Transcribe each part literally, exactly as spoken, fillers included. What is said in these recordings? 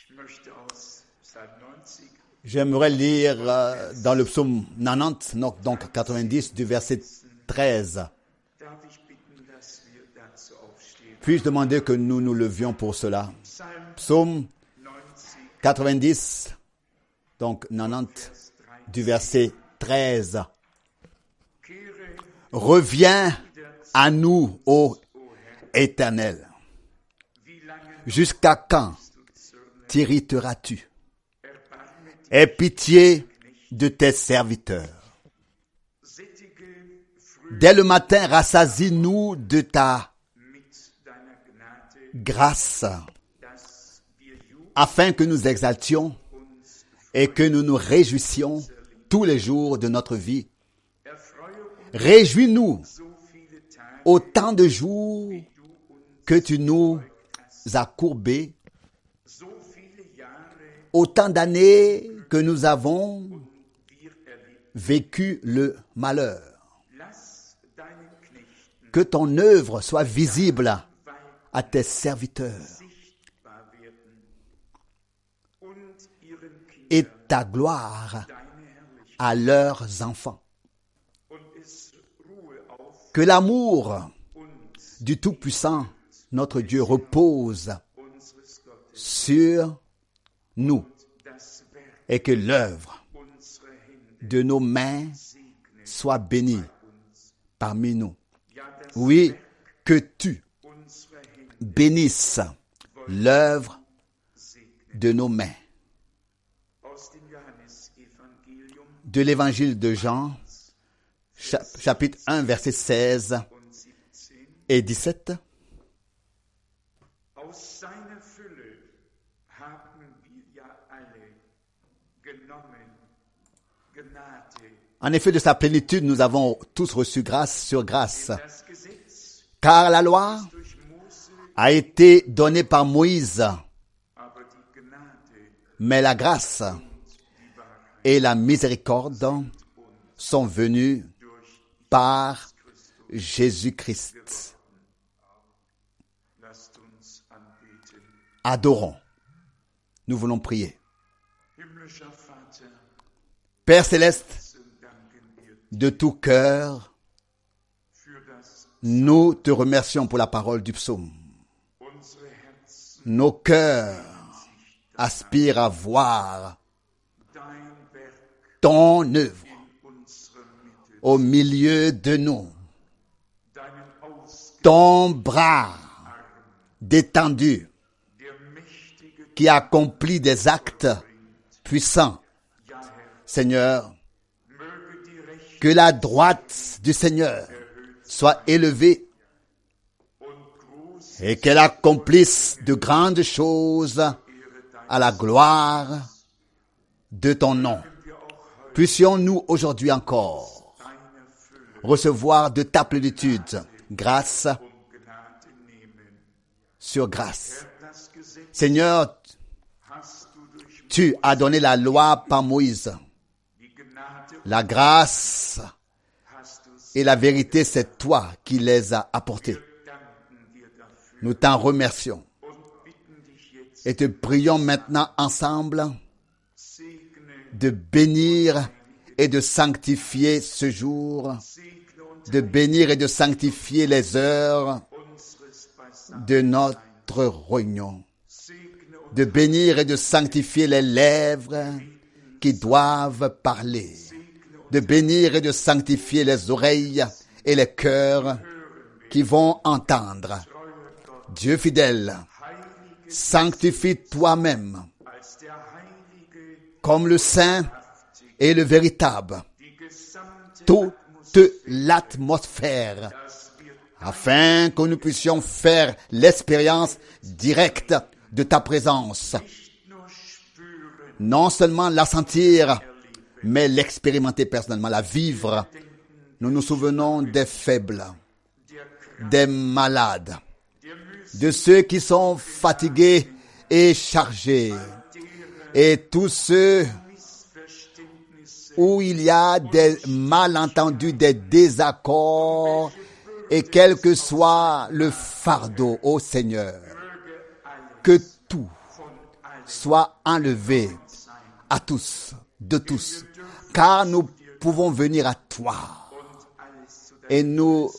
J'aimerais lire euh, dans le psaume quatre-vingt-dix, donc quatre-vingt-dix, du verset treize. Puis-je demander que nous nous levions pour cela? Psaume quatre-vingt-dix, donc quatre-vingt-dix, du verset treize. Reviens à nous, ô Éternel. Jusqu'à quand t'irriteras-tu? Aie pitié de tes serviteurs. Dès le matin, rassasie-nous de ta grâce, afin que nous exaltions et que nous nous réjouissions tous les jours de notre vie. Réjouis-nous autant de jours que tu nous as courbés, autant d'années que nous avons vécu le malheur. Que ton œuvre soit visible à tes serviteurs et ta gloire à leurs enfants. Que l'amour du Tout-Puissant, notre Dieu, repose sur nous et que l'œuvre de nos mains soit bénie parmi nous. Oui, que tu bénisses l'œuvre de nos mains. De l'évangile de Jean, chapitre un, versets seize et dix-sept. En effet, de sa plénitude, nous avons tous reçu grâce sur grâce. Car la loi a été donnée par Moïse, mais la grâce et la miséricorde sont venues par Jésus-Christ. Adorons. Nous voulons prier. Père céleste, de tout cœur, nous te remercions pour la parole du psaume. Nos cœurs aspirent à voir ton œuvre au milieu de nous. Ton bras détendu qui accomplit des actes puissants. Seigneur, que la droite du Seigneur soit élevée et qu'elle accomplisse de grandes choses à la gloire de ton nom. Puissions-nous aujourd'hui encore recevoir de ta plénitude grâce sur grâce. Seigneur, tu as donné la loi par Moïse. La grâce et la vérité, c'est toi qui les as apportées. Nous t'en remercions et te prions maintenant ensemble de bénir et de sanctifier ce jour, de bénir et de sanctifier les heures de notre réunion, de bénir et de sanctifier les lèvres qui doivent parler, de bénir et de sanctifier les oreilles et les cœurs qui vont entendre. Dieu fidèle, sanctifie toi-même comme le saint et le véritable, toute l'atmosphère, afin que nous puissions faire l'expérience directe de ta présence. Non seulement la sentir, mais l'expérimenter personnellement, la vivre. Nous nous souvenons des faibles, des malades, de ceux qui sont fatigués et chargés, et tous ceux où il y a des malentendus, des désaccords, et quel que soit le fardeau, ô Seigneur, que tout soit enlevé à tous, de tous, car nous pouvons venir à toi et nous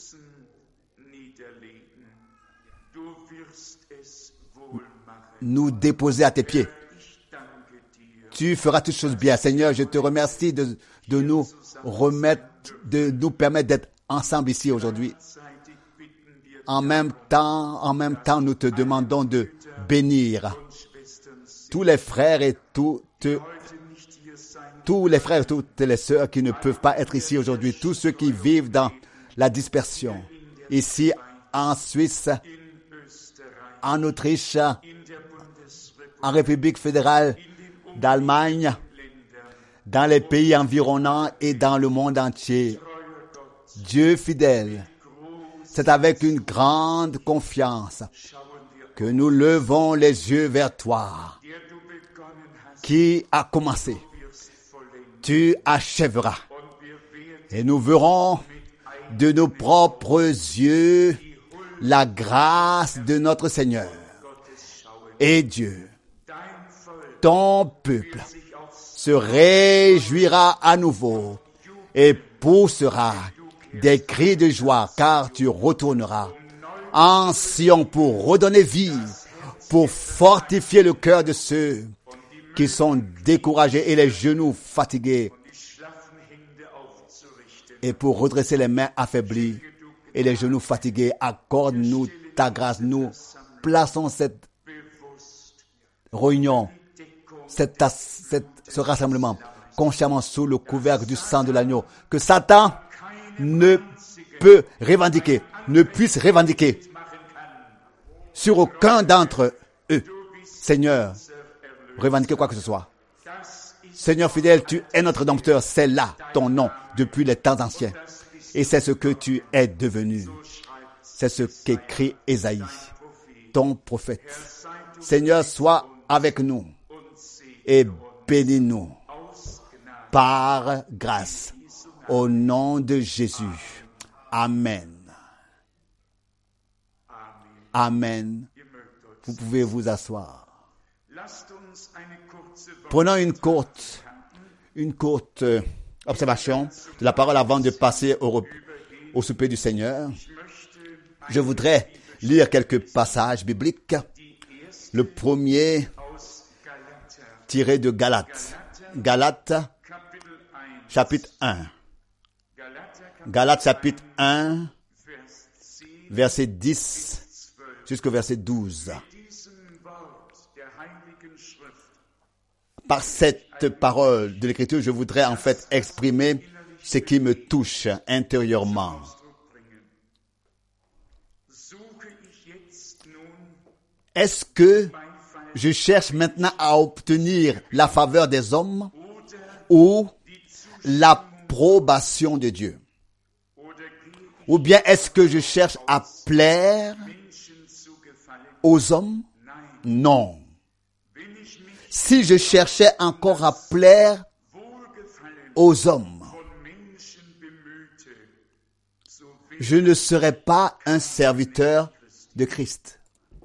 nous déposer à tes pieds. Tu feras toutes choses bien. Seigneur, je te remercie de, de nous remettre, de nous permettre d'être ensemble ici aujourd'hui. En même temps, en même temps, nous te demandons de bénir tous les frères et toutes, tous les frères et toutes les sœurs qui ne peuvent pas être ici aujourd'hui, tous ceux qui vivent dans la dispersion, ici en Suisse, en Autriche, en République fédérale d'Allemagne, dans les pays environnants et dans le monde entier. Dieu fidèle, c'est avec une grande confiance que nous levons les yeux vers toi, qui a commencé. Tu achèveras. Et nous verrons de nos propres yeux la grâce de notre Seigneur. Et Dieu, ton peuple, se réjouira à nouveau et poussera des cris de joie, car tu retourneras en Sion pour redonner vie, pour fortifier le cœur de ceux qui sont découragés et les genoux fatigués, et pour redresser les mains affaiblies et les genoux fatigués. Accorde-nous ta grâce. Nous plaçons cette réunion, cette, cette, ce rassemblement consciemment sous le couvercle du sang de l'agneau, que Satan ne peut revendiquer, ne puisse revendiquer sur aucun d'entre eux. Seigneur, revendiquer quoi que ce soit. Seigneur fidèle, tu es notre dompteur, c'est là ton nom depuis les temps anciens. Et c'est ce que tu es devenu. C'est ce qu'écrit Ésaïe, ton prophète. Seigneur, sois avec nous et bénis-nous par grâce. Au nom de Jésus. Amen. Amen. Vous pouvez vous asseoir. Prenons une courte, une courte observation de la parole avant de passer au, au souper du Seigneur. Je voudrais lire quelques passages bibliques. Le premier, tiré de Galates. Galates, chapitre un. Galates, chapitre un, verset dix jusqu'au verset douze. Par cette parole de l'Écriture, je voudrais en fait exprimer ce qui me touche intérieurement. Est-ce que je cherche maintenant à obtenir la faveur des hommes ou l'approbation de Dieu? Ou bien est-ce que je cherche à plaire aux hommes? Non. Si je cherchais encore à plaire aux hommes, je ne serais pas un serviteur de Christ.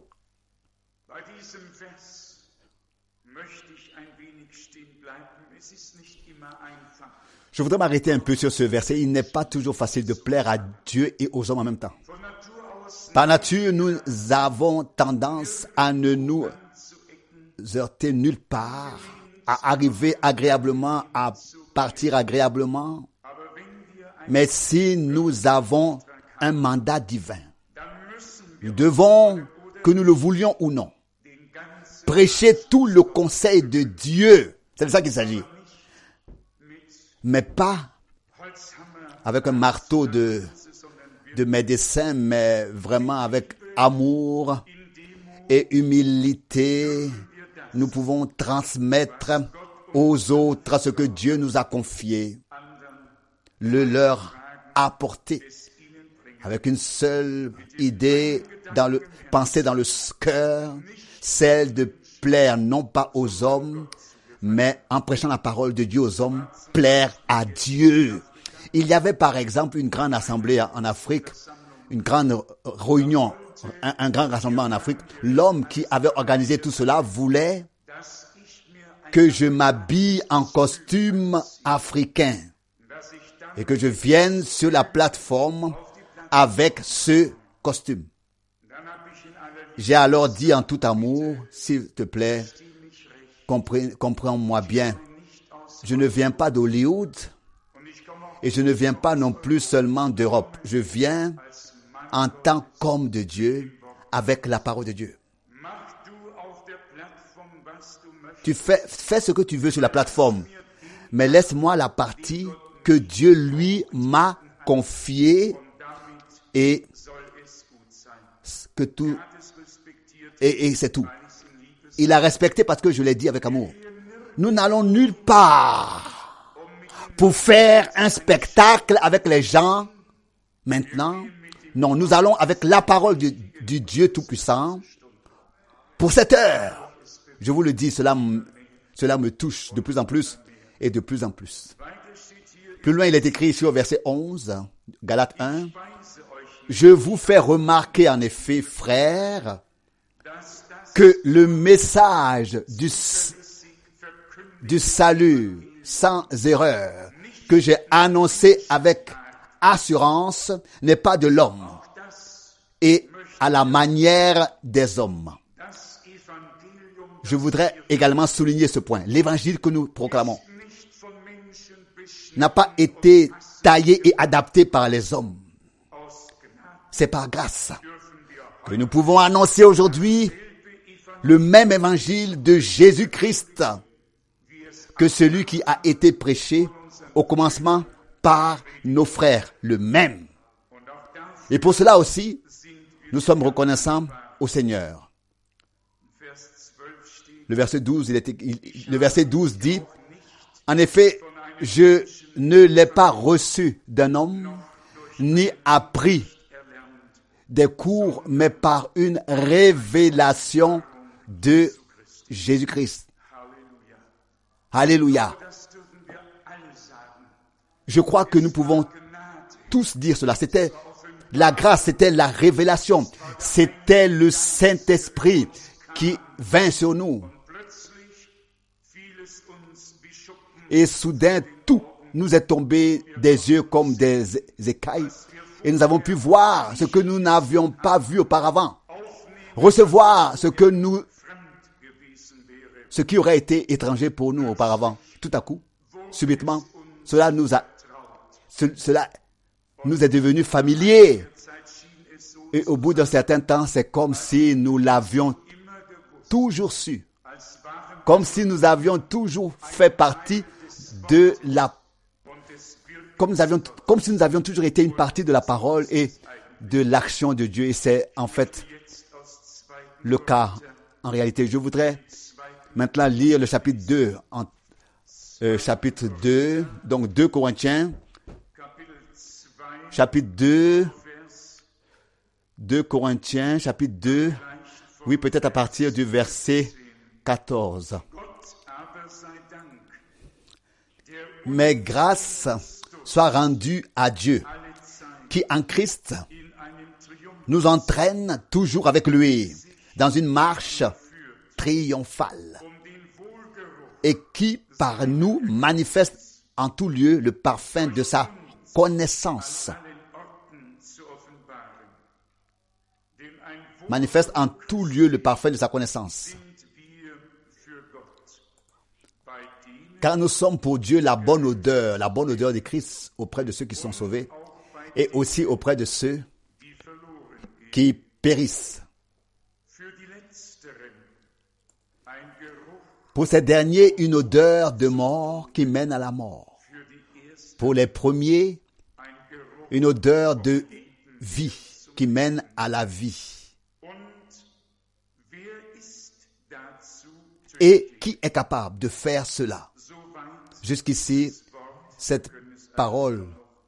Je voudrais m'arrêter un peu sur ce verset. Il n'est pas toujours facile de plaire à Dieu et aux hommes en même temps. Par nature, nous avons tendance à ne nous heurter nulle part, à arriver agréablement, à partir agréablement. Mais si nous avons un mandat divin, nous devons, que nous le voulions ou non, prêcher tout le conseil de Dieu. C'est de ça qu'il s'agit. Mais pas avec un marteau de, de médecin, mais vraiment avec amour et humilité. Nous pouvons transmettre aux autres ce que Dieu nous a confié, le leur apporter, avec une seule idée, dans le, pensée dans le cœur, celle de plaire non pas aux hommes, mais en prêchant la parole de Dieu aux hommes, plaire à Dieu. Il y avait par exemple une grande assemblée en Afrique, une grande réunion, un, un grand rassemblement en Afrique. L'homme qui avait organisé tout cela voulait que je m'habille en costume africain et que je vienne sur la plateforme avec ce costume. J'ai alors dit en tout amour, s'il te plaît, comprends-moi bien, je ne viens pas d'Hollywood et je ne viens pas non plus seulement d'Europe. Je viens en tant qu'homme de Dieu avec la parole de Dieu. Tu fais, fais ce que tu veux sur la plateforme, mais laisse-moi la partie que Dieu lui m'a confiée et que tout et, et c'est tout. Il a respecté parce que je l'ai dit avec amour. Nous n'allons nulle part pour faire un spectacle avec les gens maintenant. Non, nous allons avec la parole du, du Dieu Tout-Puissant pour cette heure. Je vous le dis, cela, cela me touche de plus en plus et de plus en plus. Plus loin, il est écrit ici au verset onze, Galates un. Je vous fais remarquer en effet, frères, que le message du, du salut sans erreur que j'ai annoncé avec assurance n'est pas de l'homme et à la manière des hommes. Je voudrais également souligner ce point. L'évangile que nous proclamons n'a pas été taillé et adapté par les hommes. C'est par grâce que nous pouvons annoncer aujourd'hui le même évangile de Jésus-Christ que celui qui a été prêché au commencement par nos frères, le même. Et pour cela aussi, nous sommes reconnaissants au Seigneur. Le verset douze, il était, il, le verset douze dit, en effet, je ne l'ai pas reçu d'un homme, ni appris des cours, mais par une révélation de Jésus-Christ. Alléluia. Je crois que nous pouvons tous dire cela. C'était la grâce, c'était la révélation, c'était le Saint-Esprit qui vint sur nous. Et soudain, tout nous est tombé des yeux comme des écailles. Et nous avons pu voir ce que nous n'avions pas vu auparavant. Recevoir ce que nous, ce qui aurait été étranger pour nous auparavant. Tout à coup, subitement, cela nous a, ce, cela nous est devenu familier. Et au bout d'un certain temps, c'est comme si nous l'avions toujours su. Comme si nous avions toujours fait partie de la, comme nous avions, comme si nous avions toujours été une partie de la parole et de l'action de Dieu. Et c'est en fait le cas en réalité. Je voudrais maintenant lire le chapitre deux, en, euh, chapitre deux, donc deux Corinthiens, chapitre deux, deux Corinthiens, chapitre deux, oui, peut-être à partir du verset quatorze. Mais grâce soit rendue à Dieu, qui en Christ nous entraîne toujours avec lui dans une marche triomphale et qui par nous manifeste en tout lieu le parfum de sa connaissance. Manifeste en tout lieu le parfum de sa connaissance. Car nous sommes pour Dieu la bonne odeur, la bonne odeur de Christ auprès de ceux qui sont sauvés et aussi auprès de ceux qui périssent. Pour ces derniers, une odeur de mort qui mène à la mort. Pour les premiers, une odeur de vie qui mène à la vie. Et qui est capable de faire cela? Jusqu'ici, cette parole.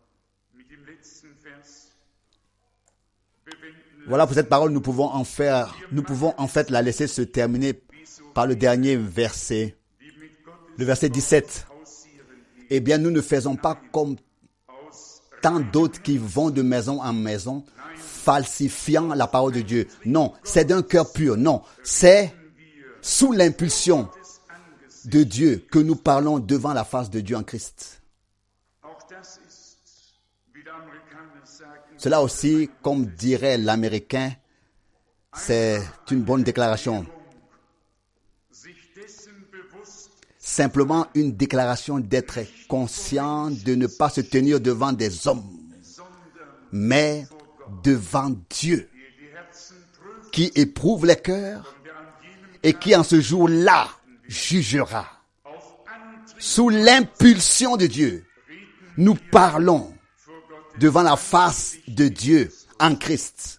Voilà, pour cette parole, nous pouvons en faire, nous pouvons en fait la laisser se terminer par le dernier verset, le verset dix-sept. Eh bien, nous ne faisons pas comme tant d'autres qui vont de maison en maison, falsifiant la parole de Dieu. Non, c'est d'un cœur pur. Non, c'est sous l'impulsion de Dieu que nous parlons devant la face de Dieu en Christ. Cela aussi, comme dirait l'Américain, c'est une bonne déclaration. Simplement une déclaration d'être conscient de ne pas se tenir devant des hommes, mais devant Dieu, qui éprouve les cœurs et qui en ce jour-là jugera. Sous l'impulsion de Dieu, nous parlons devant la face de Dieu en Christ.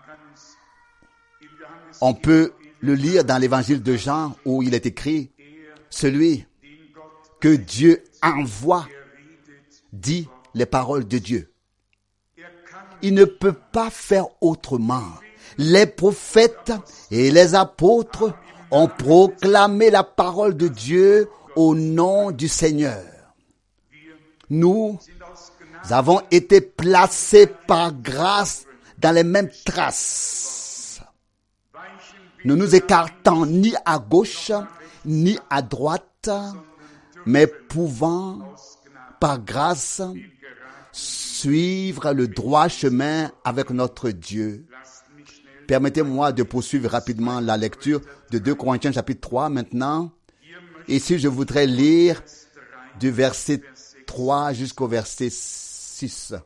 On peut le lire dans l'évangile de Jean où il est écrit, celui que Dieu envoie dit les paroles de Dieu. Il ne peut pas faire autrement. Les prophètes et les apôtres ont proclamé la parole de Dieu au nom du Seigneur. Nous avons été placés par grâce dans les mêmes traces. Ne nous écartant ni à gauche, ni à droite, mais pouvant, par grâce, suivre le droit chemin avec notre Dieu. Permettez-moi de poursuivre rapidement la lecture de deux Corinthiens chapitre trois maintenant. Ici, je voudrais lire du verset trois jusqu'au verset six.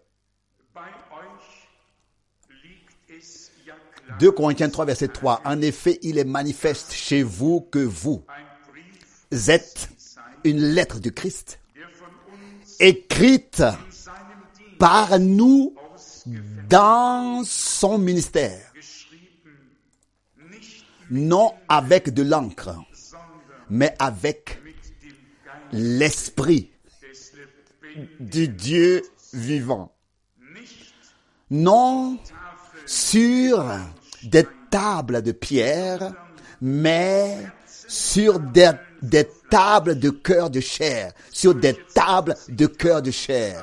deux Corinthiens trois, verset trois. En effet, il est manifeste chez vous que vous êtes une lettre de Christ, écrite par nous dans son ministère, non avec de l'encre, mais avec l'esprit du Dieu vivant. Non sur des tables de pierre, mais sur des, des tables de cœur de chair, sur des tables de cœur de chair.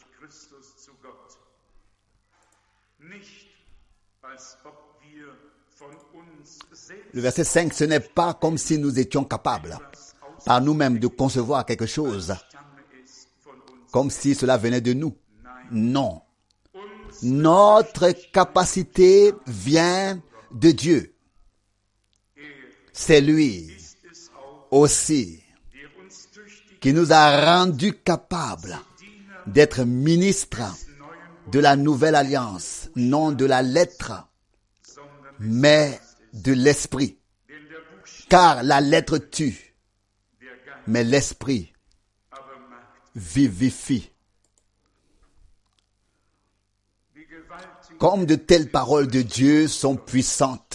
Le verset cinq, ce n'est pas comme si nous étions capables par nous-mêmes de concevoir quelque chose, comme si cela venait de nous. Non. Notre capacité vient de Dieu. C'est lui aussi qui nous a rendus capables d'être ministres de la nouvelle alliance, non de la lettre, mais de l'esprit. Car la lettre tue, mais l'esprit vivifie. Comme de telles paroles de Dieu sont puissantes,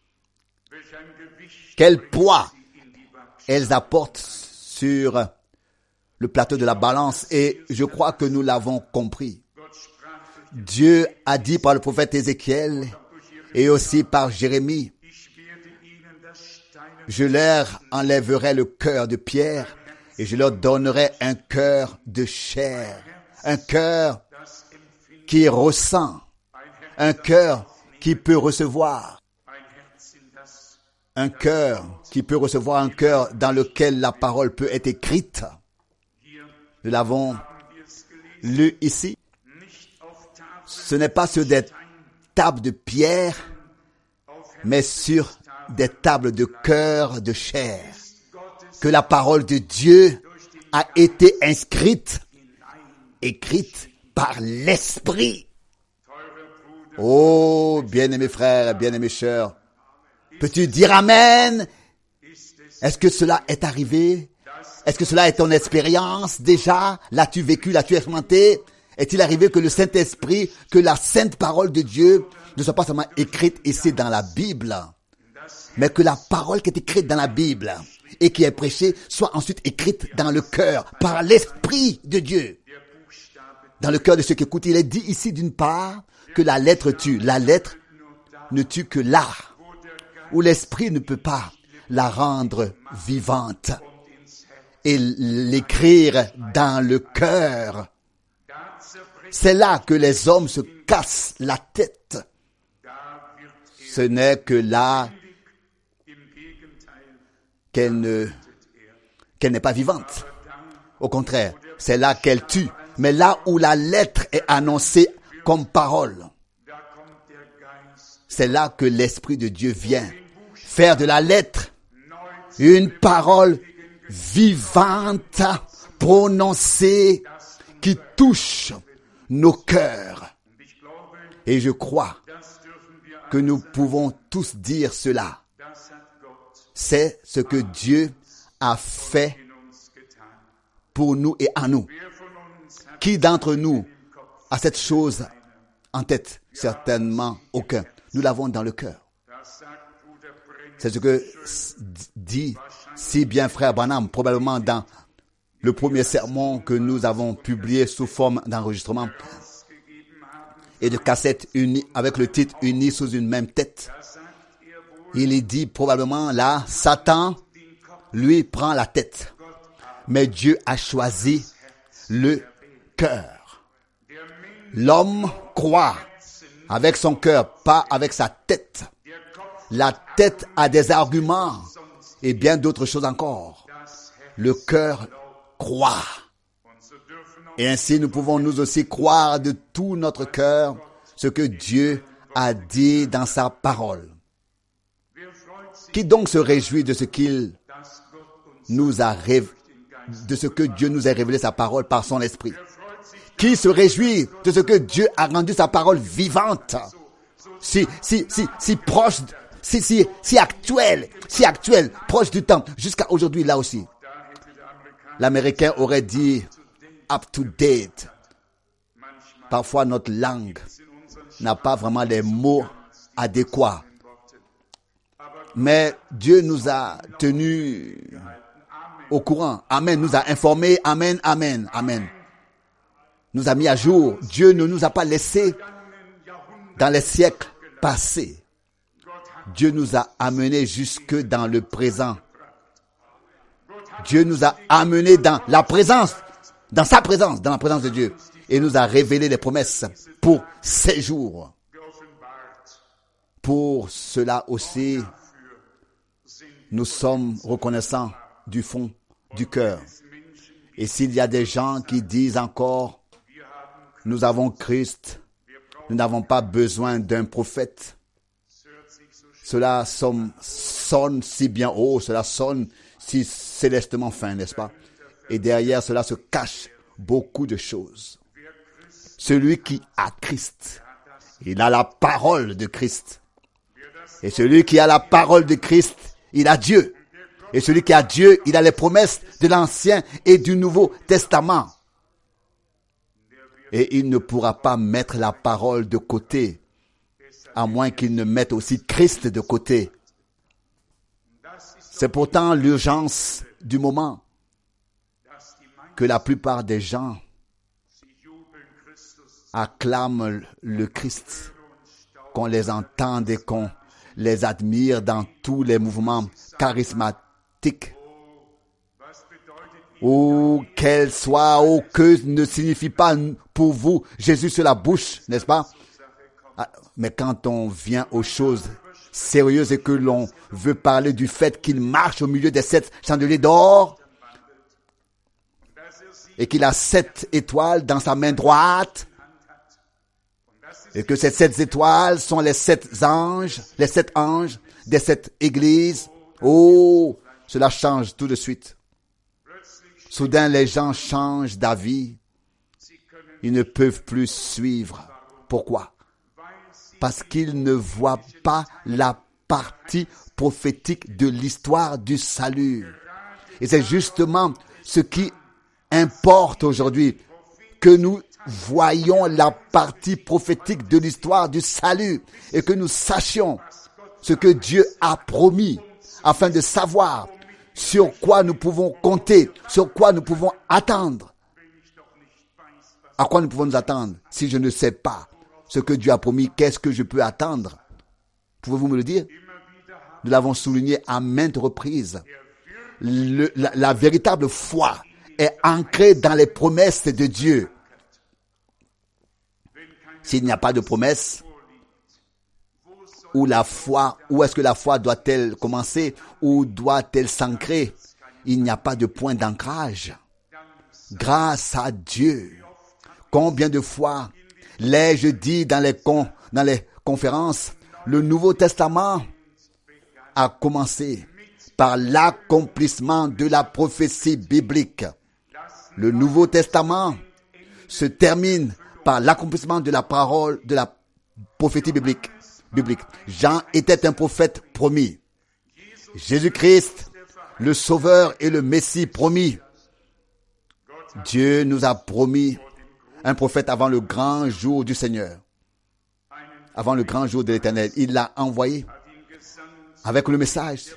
quel poids elles apportent sur le plateau de la balance, et je crois que nous l'avons compris. Dieu a dit par le prophète Ézéchiel et aussi par Jérémie, je leur enlèverai le cœur de pierre et je leur donnerai un cœur de chair, un cœur qui ressent, un cœur qui peut recevoir, un cœur qui peut recevoir, un cœur dans lequel la parole peut être écrite. Nous l'avons lu ici. Ce n'est pas sur des tables de pierre, mais sur des tables de cœur de chair, que la parole de Dieu a été inscrite, écrite par l'Esprit. Oh, bien-aimés frères, bien-aimés sœurs, peux-tu dire Amen? Est-ce que cela est arrivé? Est-ce que cela est ton expérience déjà? L'as-tu vécu? L'as-tu expérimenté? Est-il arrivé que le Saint-Esprit, que la sainte parole de Dieu ne soit pas seulement écrite ici dans la Bible, mais que la parole qui est écrite dans la Bible et qui est prêchée soit ensuite écrite dans le cœur par l'Esprit de Dieu. Dans le cœur de ceux qui écoutent, il est dit ici d'une part que la lettre tue. La lettre ne tue que là où l'Esprit ne peut pas la rendre vivante et l'écrire dans le cœur. C'est là que les hommes se cassent la tête. Ce n'est que là qu'elle ne qu'elle n'est pas vivante. Au contraire, c'est là qu'elle tue. Mais là où la lettre est annoncée comme parole, c'est là que l'Esprit de Dieu vient faire de la lettre une parole vivante, prononcée, qui touche nos cœurs. Et je crois que nous pouvons tous dire cela. C'est ce que Dieu a fait pour nous et à nous. Qui d'entre nous a cette chose en tête? Certainement aucun. Nous l'avons dans le cœur. C'est ce que dit si bien frère Branham, probablement dans le premier sermon que nous avons publié sous forme d'enregistrement et de cassette unie, avec le titre Unis sous une même tête. Il est dit probablement là, Satan, lui, prend la tête. Mais Dieu a choisi le cœur. L'homme croit avec son cœur, pas avec sa tête. La tête a des arguments et bien d'autres choses encore. Le cœur croit. Et ainsi, nous pouvons nous aussi croire de tout notre cœur ce que Dieu a dit dans sa parole. Qui donc se réjouit de ce qu'il nous a révélé, de ce que Dieu nous a révélé sa parole par son esprit? Qui se réjouit de ce que Dieu a rendu sa parole vivante, si, si, si, si proche, si, si, si actuelle, si actuelle, proche du temps, jusqu'à aujourd'hui, là aussi. L'Américain aurait dit up to date. Parfois, notre langue n'a pas vraiment les mots adéquats. Mais Dieu nous a tenus au courant. Amen. Nous a informés. Amen, amen, amen. Nous a mis à jour. Dieu ne nous a pas laissés dans les siècles passés. Dieu nous a amenés jusque dans le présent. Dieu nous a amenés dans la présence, dans sa présence, dans la présence de Dieu. Et nous a révélé les promesses pour ces jours. Pour cela aussi, nous sommes reconnaissants du fond du cœur. Et s'il y a des gens qui disent encore, nous avons Christ, nous n'avons pas besoin d'un prophète, cela sonne, sonne si bien haut, cela sonne si célestement fin, n'est-ce pas? Et derrière cela se cache beaucoup de choses. Celui qui a Christ, il a la parole de Christ. Et celui qui a la parole de Christ, il a Dieu. Et celui qui a Dieu, il a les promesses de l'Ancien et du Nouveau Testament. Et il ne pourra pas mettre la parole de côté, à moins qu'il ne mette aussi Christ de côté. C'est pourtant l'urgence du moment que la plupart des gens acclament le Christ, qu'on les entende et qu'on les admire dans tous les mouvements charismatiques. Ou qu'elle soit, ou que ne signifie pas pour vous Jésus sur la bouche, n'est-ce pas? Mais quand on vient aux choses sérieuses et que l'on veut parler du fait qu'il marche au milieu des sept chandeliers d'or et qu'il a sept étoiles dans sa main droite et que ces sept étoiles sont les sept anges, les sept anges des sept églises, oh, cela change tout de suite. Soudain, les gens changent d'avis. Ils ne peuvent plus suivre. Pourquoi? Parce qu'ils ne voient pas la partie prophétique de l'histoire du salut. Et c'est justement ce qui importe aujourd'hui, que nous voyons la partie prophétique de l'histoire du salut et que nous sachions ce que Dieu a promis afin de savoir sur quoi nous pouvons compter, sur quoi nous pouvons attendre. À quoi nous pouvons nous attendre si je ne sais pas ce que Dieu a promis, qu'est-ce que je peux attendre? Pouvez-vous me le dire? Nous l'avons souligné à maintes reprises. Le, la, la véritable foi est ancrée dans les promesses de Dieu. S'il n'y a pas de promesse, où la foi, où est-ce que la foi doit-elle commencer? Où doit-elle s'ancrer? il n'y a pas de point d'ancrage. Grâce à Dieu. Combien de fois l'ai-je dit dans les, con, dans les conférences, le Nouveau Testament a commencé par l'accomplissement de la prophétie biblique. Le Nouveau Testament se termine par l'accomplissement de la parole de la prophétie biblique. biblique. Jean était un prophète promis. Jésus-Christ, le Sauveur et le Messie promis. Dieu nous a promis un prophète avant le grand jour du Seigneur, avant le grand jour de l'Éternel. Il l'a envoyé avec le message.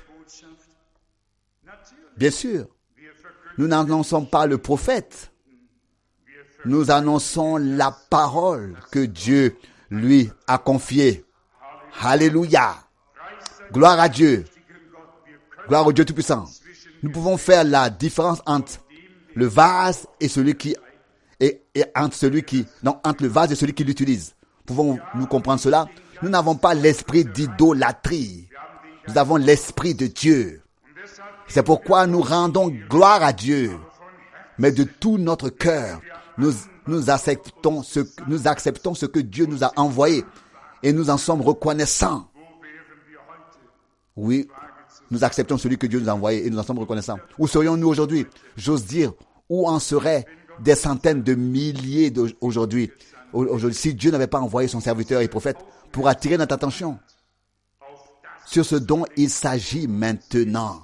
Bien sûr, nous n'annonçons pas le prophète. Nous annonçons la parole que Dieu lui a confiée. Alléluia. Gloire à Dieu. Gloire au Dieu Tout-Puissant. Nous pouvons faire la différence entre le vase et celui qui et, et entre celui qui non entre le vase et celui qui l'utilise. Pouvons-nous comprendre cela? Nous n'avons pas l'esprit d'idolâtrie. Nous avons l'esprit de Dieu. C'est pourquoi nous rendons gloire à Dieu. Mais de tout notre cœur, nous, nous acceptons ce, nous acceptons ce que Dieu nous a envoyé. Et nous en sommes reconnaissants. Oui, nous acceptons celui que Dieu nous a envoyé et nous en sommes reconnaissants. Où serions-nous aujourd'hui? J'ose dire, où en seraient des centaines de milliers d'aujourd'hui, aujourd'hui, si Dieu n'avait pas envoyé son serviteur et prophète pour attirer notre attention sur ce dont il s'agit maintenant,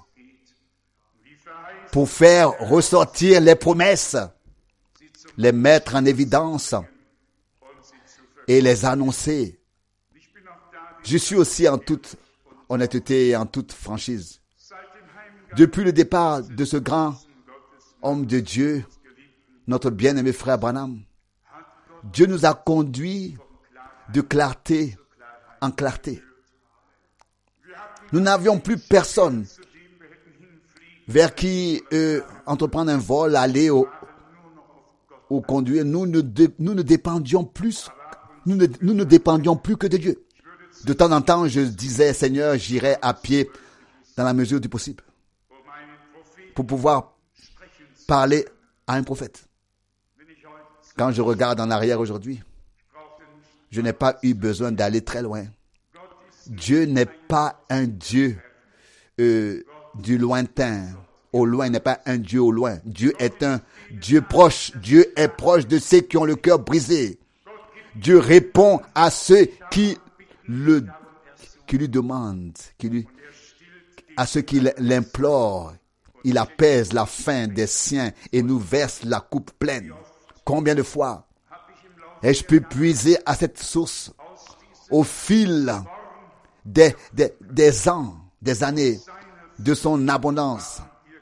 pour faire ressortir les promesses, les mettre en évidence et les annoncer. Je suis aussi en toute honnêteté et en toute franchise. Depuis le départ de ce grand homme de Dieu, notre bien-aimé frère Branham, Dieu nous a conduits de clarté en clarté. Nous n'avions plus personne vers qui euh, entreprendre un vol, aller au, au conduire. Nous ne, dé, nous ne dépendions plus, nous ne, nous ne dépendions plus que de Dieu. De temps en temps, je disais, Seigneur, j'irai à pied dans la mesure du possible pour pouvoir parler à un prophète. Quand je regarde en arrière aujourd'hui, je n'ai pas eu besoin d'aller très loin. Dieu n'est pas un Dieu euh, du lointain. Au loin, il n'est pas un Dieu au loin. Dieu est un Dieu proche. Dieu est proche de ceux qui ont le cœur brisé. Dieu répond à ceux qui le, qui lui demandent, qui lui, à ceux qui l'implorent. Il apaise la faim des siens et nous verse la coupe pleine. Combien de fois ai-je pu puiser à cette source au fil des, des, des ans, des années de son abondance?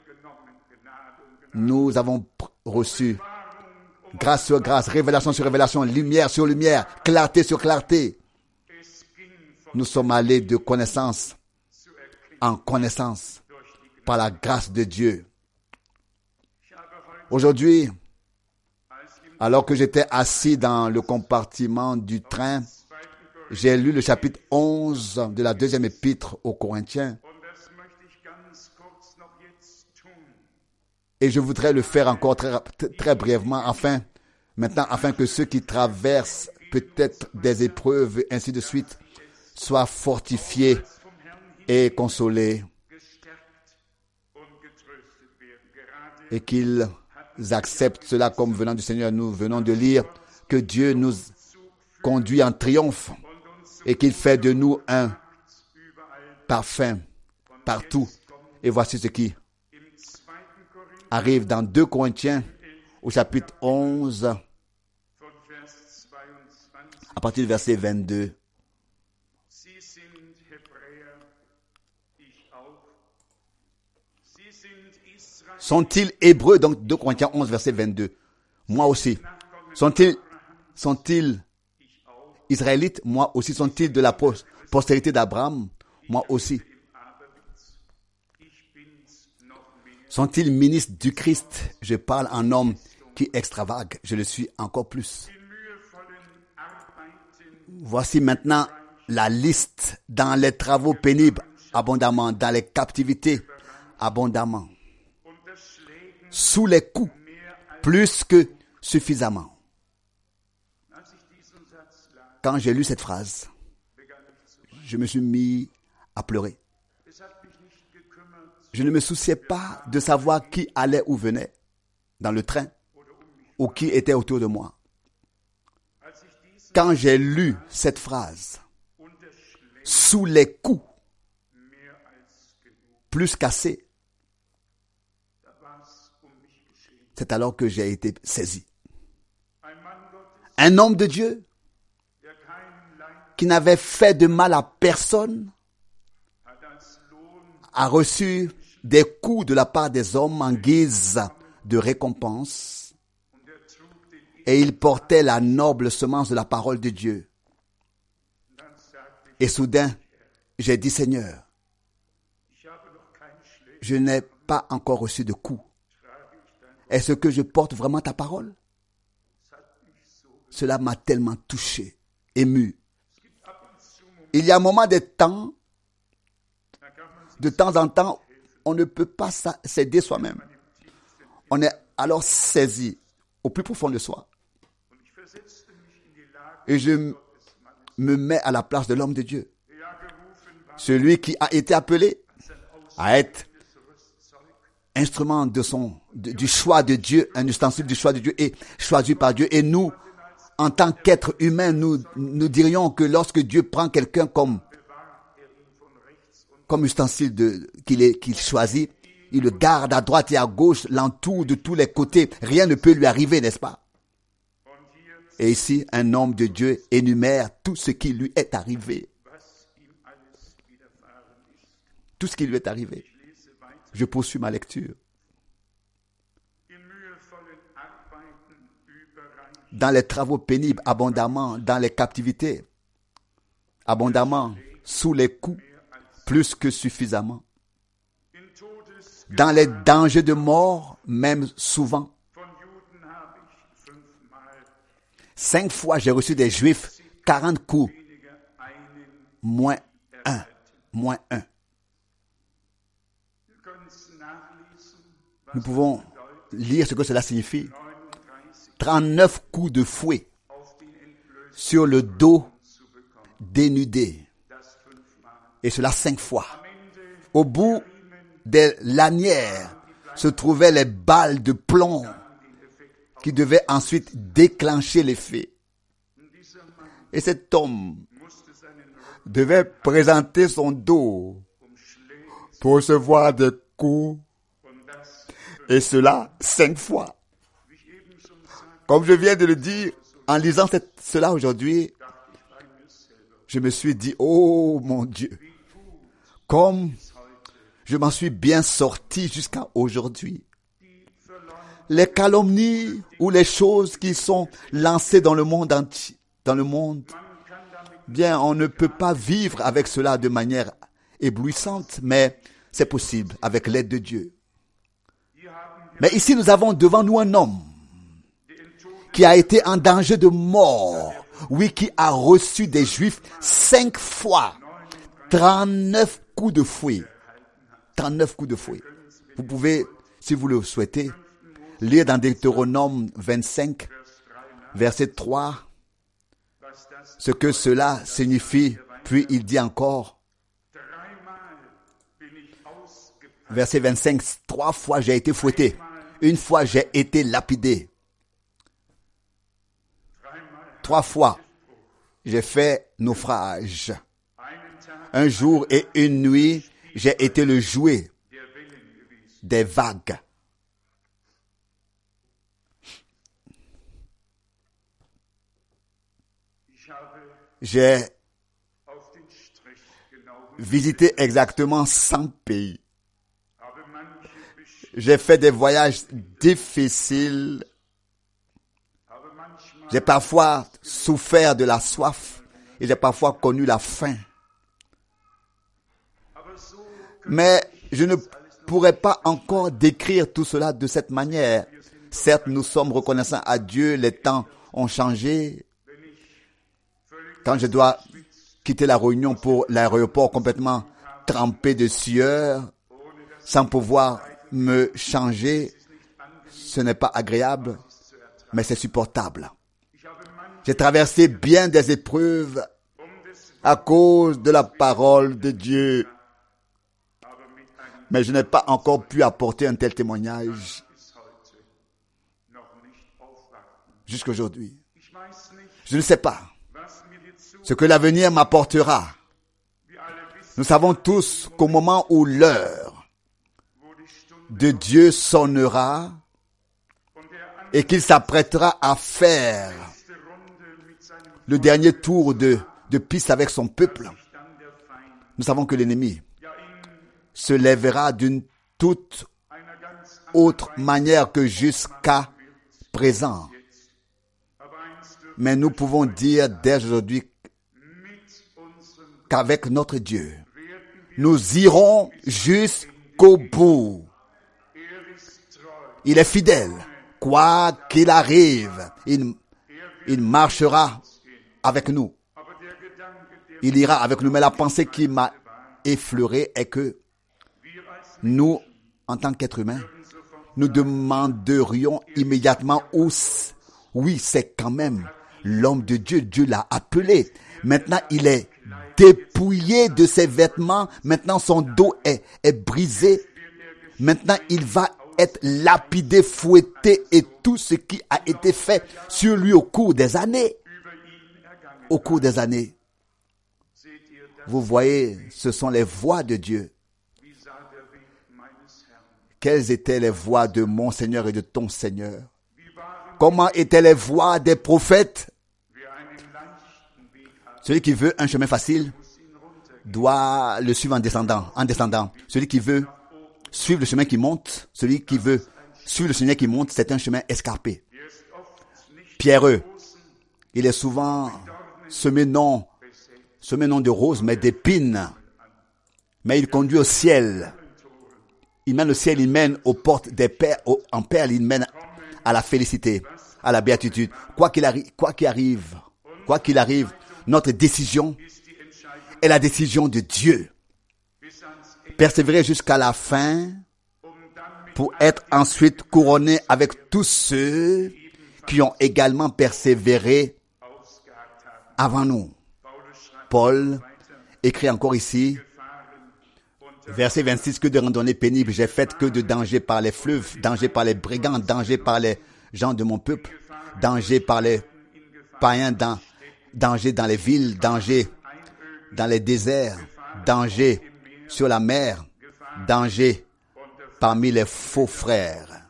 Nous avons reçu grâce sur grâce, révélation sur révélation, lumière sur lumière, clarté sur clarté. Nous sommes allés de connaissance en connaissance par la grâce de Dieu. Aujourd'hui, alors que j'étais assis dans le compartiment du train, j'ai lu le chapitre onze de la deuxième épître aux Corinthiens. Et je voudrais le faire encore très, très brièvement, afin, maintenant, afin que ceux qui traversent peut-être des épreuves, et ainsi de suite, soient fortifiés et consolés. Et qu'ils acceptent cela comme venant du Seigneur. Nous venons de lire que Dieu nous conduit en triomphe et qu'il fait de nous un parfum partout. Et voici ce qui arrive dans deux Corinthiens au chapitre onze à partir du verset vingt-deux. Sont-ils hébreux? Donc deux Corinthiens onze, verset vingt-deux. Moi aussi. Sont-ils, sont-ils israélites? Moi aussi. Sont-ils de la postérité d'Abraham? Moi aussi. Sont-ils ministres du Christ? Je parle en homme qui extravague. Je le suis encore plus. Voici maintenant la liste dans les travaux pénibles abondamment, dans les captivités abondamment. sous les coups, plus que suffisamment. Quand j'ai lu cette phrase, je me suis mis à pleurer. Je ne me souciais pas de savoir qui allait ou venait dans le train ou qui était autour de moi. Quand j'ai lu cette phrase, sous les coups, plus qu'assez, c'est alors que j'ai été saisi. Un homme de Dieu qui n'avait fait de mal à personne a reçu des coups de la part des hommes en guise de récompense et il portait la noble semence de la parole de Dieu. Et soudain, j'ai dit, Seigneur, je n'ai pas encore reçu de coups. Est-ce que je porte vraiment ta parole? Cela m'a tellement touché, ému. Il y a un moment de temps, de temps en temps, on ne peut pas s'aider soi-même. On est alors saisi au plus profond de soi. Et je me mets à la place de l'homme de Dieu. Celui qui a été appelé à être instrument de son, de, du choix de Dieu, un ustensile du choix de Dieu et choisi par Dieu. Et nous, en tant qu'êtres humains, nous, nous dirions que lorsque Dieu prend quelqu'un comme, comme ustensile de, qu'il est, qu'il choisit, il le garde à droite et à gauche, l'entoure de tous les côtés. Rien ne peut lui arriver, n'est-ce pas? Et ici, un homme de Dieu énumère tout ce qui lui est arrivé. Tout ce qui lui est arrivé. Je poursuis ma lecture. Dans les travaux pénibles, abondamment, dans les captivités, abondamment, sous les coups, plus que suffisamment. Dans les dangers de mort, même souvent. Cinq fois, j'ai reçu des Juifs, quarante coups, moins un, moins un. Nous pouvons lire ce que cela signifie. trente-neuf coups de fouet sur le dos dénudé. Et cela cinq fois. Au bout des lanières se trouvaient les balles de plomb qui devaient ensuite déclencher l'effet. Et cet homme devait présenter son dos pour recevoir des coups. Et cela cinq fois. Comme je viens de le dire, en lisant cette, cela aujourd'hui, je me suis dit, oh mon Dieu, comme je m'en suis bien sorti jusqu'à aujourd'hui. Les calomnies ou les choses qui sont lancées dans le monde entier, dans le monde, bien, on ne peut pas vivre avec cela de manière éblouissante, mais c'est possible avec l'aide de Dieu. Mais ici, nous avons devant nous un homme qui a été en danger de mort. Oui, qui a reçu des Juifs cinq fois, trente-neuf coups de fouet. trente-neuf coups de fouet. Vous pouvez, si vous le souhaitez, lire dans Deutéronome vingt-cinq, verset trois, ce que cela signifie. Puis il dit encore, verset vingt-cinq, trois fois j'ai été fouetté, une fois j'ai été lapidé. Trois fois, j'ai fait naufrage. Un jour et une nuit, j'ai été le jouet des vagues. J'ai visité exactement cent pays. J'ai fait des voyages difficiles. J'ai parfois souffert de la soif et j'ai parfois connu la faim. Mais je ne pourrais pas encore décrire tout cela de cette manière. Certes, nous sommes reconnaissants à Dieu, les temps ont changé. Quand je dois quitter la réunion pour l'aéroport complètement trempé de sueur, sans pouvoir me changer, Ce n'est pas agréable, mais c'est supportable. J'ai traversé bien des épreuves à cause de la parole de Dieu. Mais je n'ai pas encore pu apporter un tel témoignage jusqu'aujourd'hui. Je ne sais pas ce que l'avenir m'apportera. Nous savons tous qu'au moment où l'heure de Dieu sonnera et qu'il s'apprêtera à faire le dernier tour de, de piste avec son peuple, nous savons que l'ennemi se lèvera d'une toute autre manière que jusqu'à présent. Mais nous pouvons dire dès aujourd'hui qu'avec notre Dieu, nous irons jusqu'au bout. Il est fidèle. Quoi qu'il arrive, il, il marchera avec nous. Il ira avec nous. Mais la pensée qui m'a effleuré est que nous, en tant qu'êtres humains, nous demanderions immédiatement où, oui, c'est quand même l'homme de Dieu. Dieu l'a appelé. Maintenant, il est dépouillé de ses vêtements. Maintenant, son dos est, est brisé. Maintenant, il va être lapidé, fouetté et tout ce qui a été fait sur lui au cours des années. Au cours des années. Vous voyez, ce sont les voies de Dieu. Quelles étaient les voies de mon Seigneur et de ton Seigneur? Comment étaient les voies des prophètes? Celui qui veut un chemin facile doit le suivre en descendant, en descendant. Celui qui veut suivre le chemin qui monte, celui qui veut suivre le chemin qui monte, c'est un chemin escarpé, pierreux. Il est souvent semé non, semé non de roses, mais d'épines. Mais il conduit au ciel. Il mène au ciel, il mène aux portes des pères, en perles, il mène à la félicité, à la béatitude. Quoi qu'il arrive, quoi qu'il arrive, quoi qu'il arrive, notre décision est la décision de Dieu. Persévérer jusqu'à la fin pour être ensuite couronné avec tous ceux qui ont également persévéré avant nous. Paul écrit encore ici, verset vingt-six, que de randonnées pénibles j'ai faites, que de dangers par les fleuves, danger par les brigands, danger par les gens de mon peuple, danger par les païens, dans, danger dans les villes, danger dans les déserts, danger sur la mer, danger parmi les faux frères.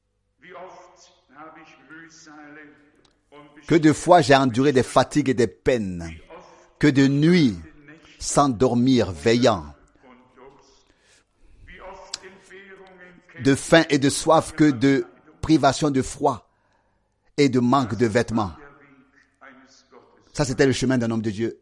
Que de fois j'ai enduré des fatigues et des peines, que de nuits sans dormir veillant, de faim et de soif, que de privation de froid et de manque de vêtements. Ça, c'était le chemin d'un homme de Dieu.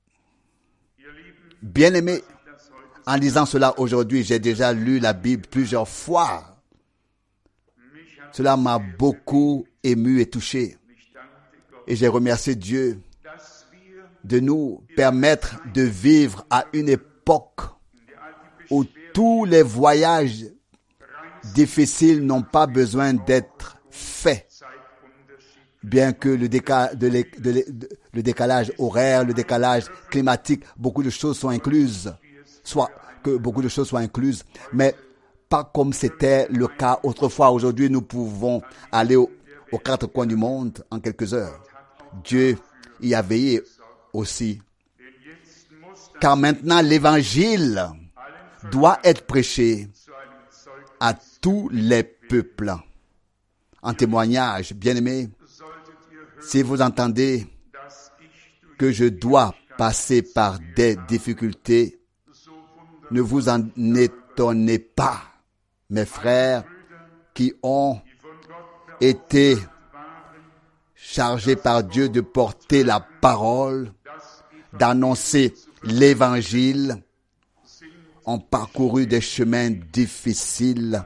Bien-aimé, en lisant cela aujourd'hui, j'ai déjà lu la Bible plusieurs fois. Cela m'a beaucoup ému et touché. Et j'ai remercié Dieu de nous permettre de vivre à une époque où tous les voyages difficiles n'ont pas besoin d'être faits. Bien que le, déca, de l'é, de l'é, de, le décalage horaire, le décalage climatique, beaucoup de choses sont incluses. Soit que beaucoup de choses soient incluses, mais pas comme c'était le cas autrefois. Aujourd'hui, nous pouvons aller au, aux quatre coins du monde en quelques heures. Dieu y a veillé aussi. Car maintenant, l'évangile doit être prêché à tous les peuples. En témoignage, bien-aimés, si vous entendez que je dois passer par des difficultés, ne vous en étonnez pas, mes frères qui ont été chargés par Dieu de porter la parole, d'annoncer l'évangile, ont parcouru des chemins difficiles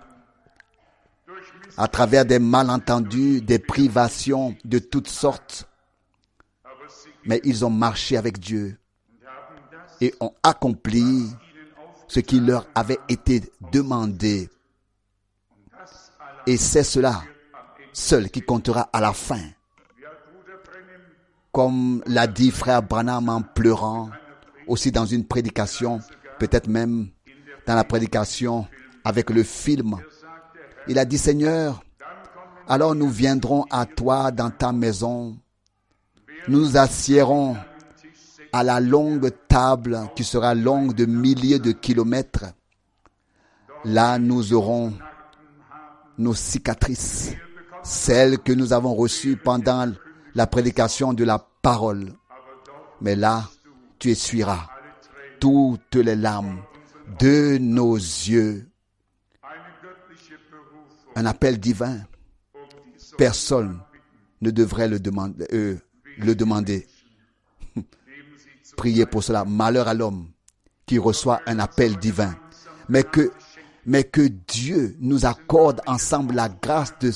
à travers des malentendus, des privations de toutes sortes. Mais ils ont marché avec Dieu et ont accompli ce qui leur avait été demandé. Et c'est cela seul qui comptera à la fin. Comme l'a dit frère Branham en pleurant, aussi dans une prédication, peut-être même dans la prédication avec le film. Il a dit, Seigneur, alors nous viendrons à toi dans ta maison. Nous nous assiérons à la longue table qui sera longue de milliers de kilomètres. Là, nous aurons nos cicatrices, celles que nous avons reçues pendant la prédication de la parole. Mais là, tu essuieras toutes les larmes de nos yeux. Un appel divin. Personne ne devrait le demander. Euh, le demander. Priez pour cela. Malheur à l'homme qui reçoit un appel divin. Mais que, mais que Dieu nous accorde ensemble la grâce de,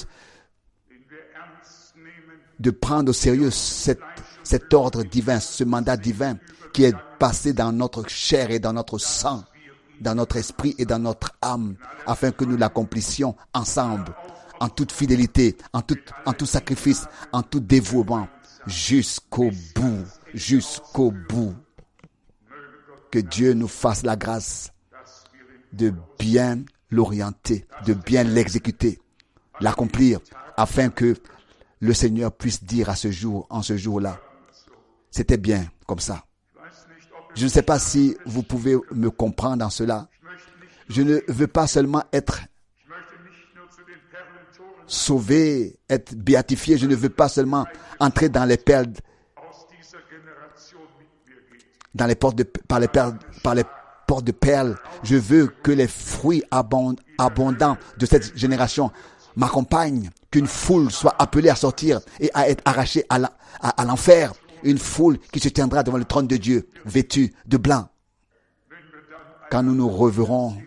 de prendre au sérieux cette, cet ordre divin, ce mandat divin qui est passé dans notre chair et dans notre sang, dans notre esprit et dans notre âme, afin que nous l'accomplissions ensemble, en toute fidélité, en tout, en tout sacrifice, en tout dévouement, jusqu'au bout, jusqu'au bout. Que Dieu nous fasse la grâce de bien l'orienter, de bien l'exécuter, l'accomplir, afin que le Seigneur puisse dire à ce jour, en ce jour-là, c'était bien comme ça. Je ne sais pas si vous pouvez me comprendre dans cela. Je ne veux pas seulement être sauvé, être béatifié. Je ne veux pas seulement entrer dans les perles, dans les portes de, par les perles, par les portes de perles. Je veux que les fruits abond, abondants de cette génération m'accompagnent, qu'une foule soit appelée à sortir et à être arrachée à, la, à, à l'enfer. Une foule qui se tiendra devant le trône de Dieu, vêtue de blanc. Quand nous nous reverrons,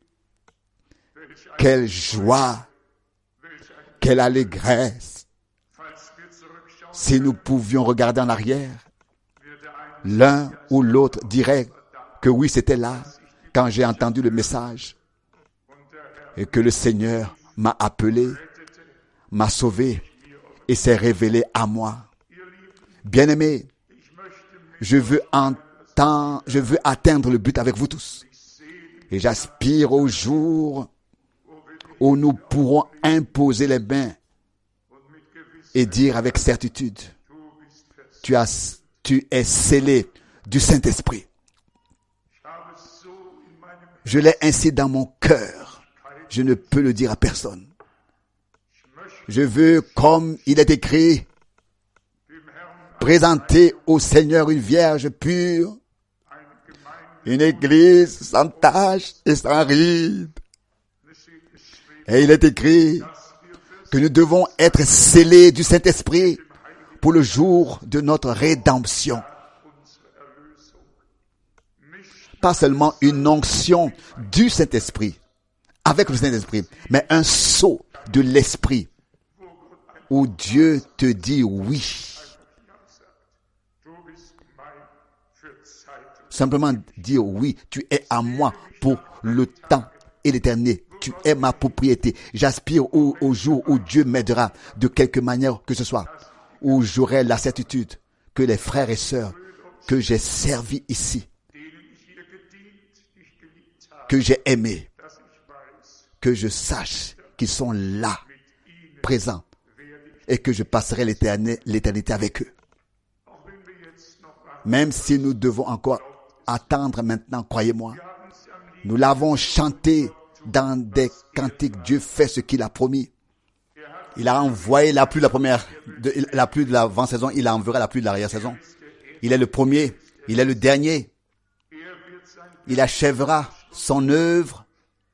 quelle joie, quelle allégresse. Si nous pouvions regarder en arrière, l'un ou l'autre dirait que oui, c'était là, quand j'ai entendu le message, et que le Seigneur m'a appelé, m'a sauvé, et s'est révélé à moi. Bien-aimés, je veux entendre, je veux atteindre le but avec vous tous. Et j'aspire au jour où nous pourrons imposer les mains et dire avec certitude, tu as, tu es scellé du Saint-Esprit. Je l'ai ainsi dans mon cœur. Je ne peux le dire à personne. Je veux, comme il est écrit, présenter au Seigneur une vierge pure, une église sans tache et sans ride. Et il est écrit que nous devons être scellés du Saint-Esprit pour le jour de notre rédemption. Pas seulement une onction du Saint-Esprit, avec le Saint-Esprit, mais un sceau de l'Esprit où Dieu te dit oui. Simplement dire oui, tu es à moi pour le temps et l'éternité. Tu es ma propriété. J'aspire au, au jour où Dieu m'aidera de quelque manière que ce soit, où j'aurai la certitude que les frères et sœurs que j'ai servis ici, que j'ai aimés, que je sache qu'ils sont là, présents, et que je passerai l'éternité avec eux. Même si nous devons encore attendre maintenant, croyez-moi. Nous l'avons chanté dans des cantiques. Dieu fait ce qu'il a promis. Il a envoyé la pluie de la première, de, la pluie de l'avant-saison. Il a enverra la pluie de l'arrière-saison. Il est le premier. Il est le dernier. Il achèvera son œuvre.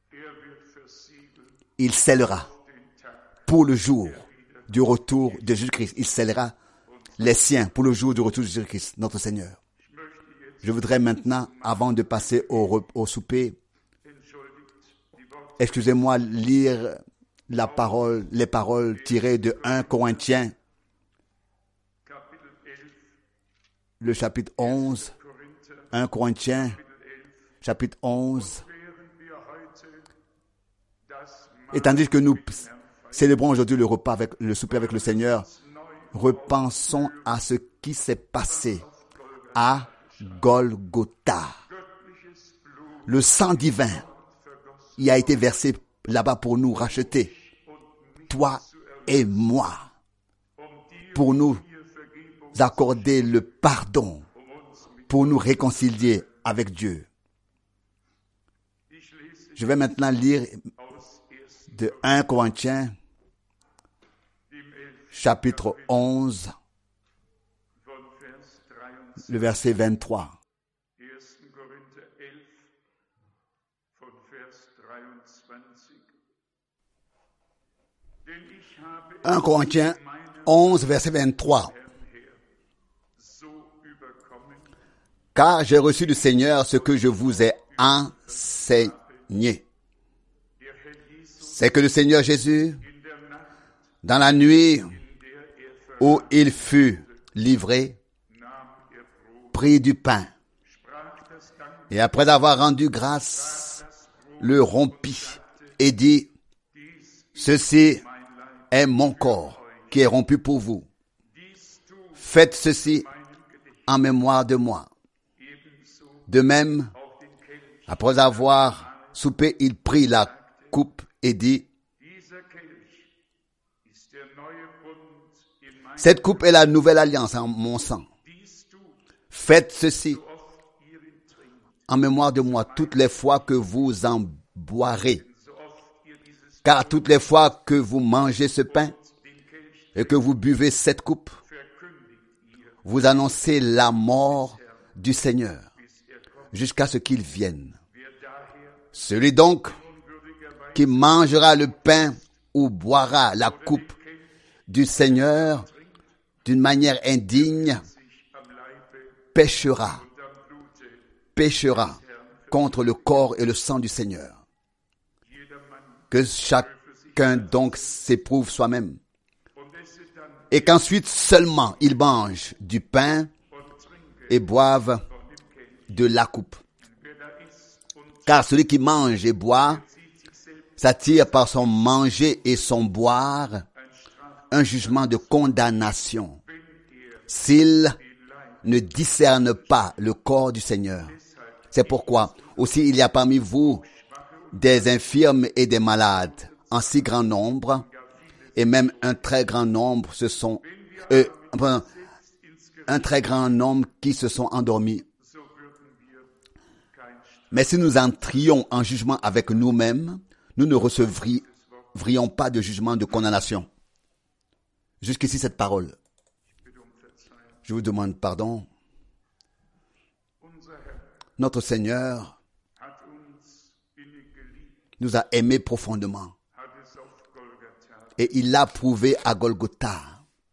Il scellera pour le jour du retour de Jésus-Christ. Il scellera les siens pour le jour du retour de Jésus-Christ, notre Seigneur. Je voudrais maintenant, avant de passer au, au souper, excusez-moi, lire la parole, les paroles tirées de un Corinthiens, le chapitre onze, un Corinthiens, chapitre onze. Et tandis que nous, célébrons aujourd'hui le repas avec le souper avec le Seigneur, repensons à ce qui s'est passé à Golgotha. Le sang divin y a été versé là-bas pour nous racheter, toi et moi, pour nous accorder le pardon, pour nous réconcilier avec Dieu. Je vais maintenant lire de un Corinthiens, chapitre onze, le verset vingt-trois. un Corinthiens onze, verset vingt-trois. Car j'ai reçu du Seigneur ce que je vous ai enseigné. C'est que le Seigneur Jésus, dans la nuit où il fut livré, prit du pain et après avoir rendu grâce, le rompit et dit, ceci est mon corps qui est rompu pour vous. Faites ceci en mémoire de moi. De même, après avoir soupé, il prit la coupe et dit, cette coupe est la nouvelle alliance en mon sang. Faites ceci en mémoire de moi toutes les fois que vous en boirez. Car toutes les fois que vous mangez ce pain et que vous buvez cette coupe, vous annoncez la mort du Seigneur jusqu'à ce qu'il vienne. Celui donc qui mangera le pain ou boira la coupe du Seigneur d'une manière indigne péchera, péchera contre le corps et le sang du Seigneur. Que chacun donc s'éprouve soi-même et qu'ensuite seulement il mange du pain et boive de la coupe. Car celui qui mange et boit s'attire par son manger et son boire un jugement de condamnation, s'il ne discerne pas le corps du Seigneur. C'est pourquoi aussi il y a parmi vous des infirmes et des malades en si grand nombre, et même un très grand nombre se sont, euh, un très grand nombre qui se sont endormis. Mais si nous entrions en jugement avec nous-mêmes, nous ne recevrions pas de jugement de condamnation. Jusqu'ici cette parole. Je vous demande pardon. Notre Seigneur nous a aimés profondément. Et il l'a prouvé à Golgotha.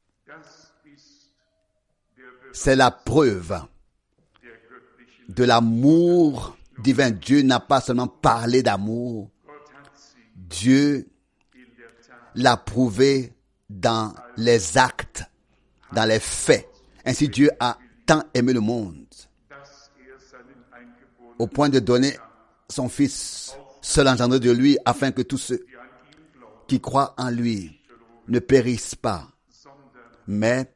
C'est la preuve de l'amour divin. Dieu n'a pas seulement parlé d'amour. Dieu l'a prouvé dans les actes, dans les faits. Ainsi Dieu a tant aimé le monde au point de donner son Fils seul engendré de lui, afin que tous ceux qui croient en lui ne périssent pas, mais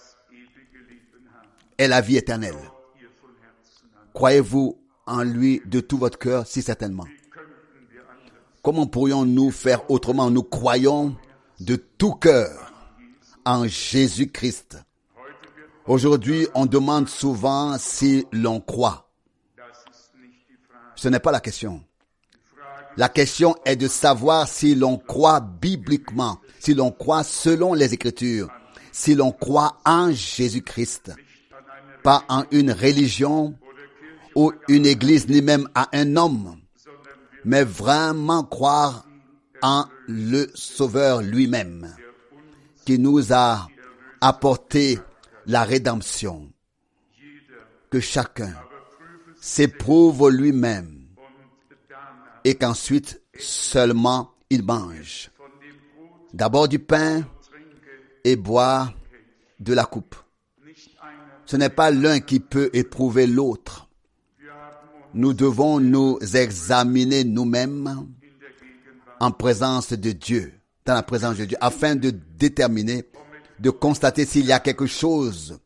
aient la vie éternelle. Croyez-vous en lui de tout votre cœur? Si certainement. Comment pourrions-nous faire autrement? Nous croyons de tout cœur en Jésus-Christ. Aujourd'hui, on demande souvent si l'on croit. Ce n'est pas la question. La question est de savoir si l'on croit bibliquement, si l'on croit selon les Écritures, si l'on croit en Jésus-Christ, pas en une religion ou une église, ni même à un homme, mais vraiment croire en le Sauveur lui-même, qui nous a apporté la rédemption. Que chacun s'éprouve lui-même et qu'ensuite seulement il mange. D'abord du pain et boit de la coupe. Ce n'est pas l'un qui peut éprouver l'autre. Nous devons nous examiner nous-mêmes en présence de Dieu dans la présence de Dieu, afin de déterminer, de constater s'il y a quelque chose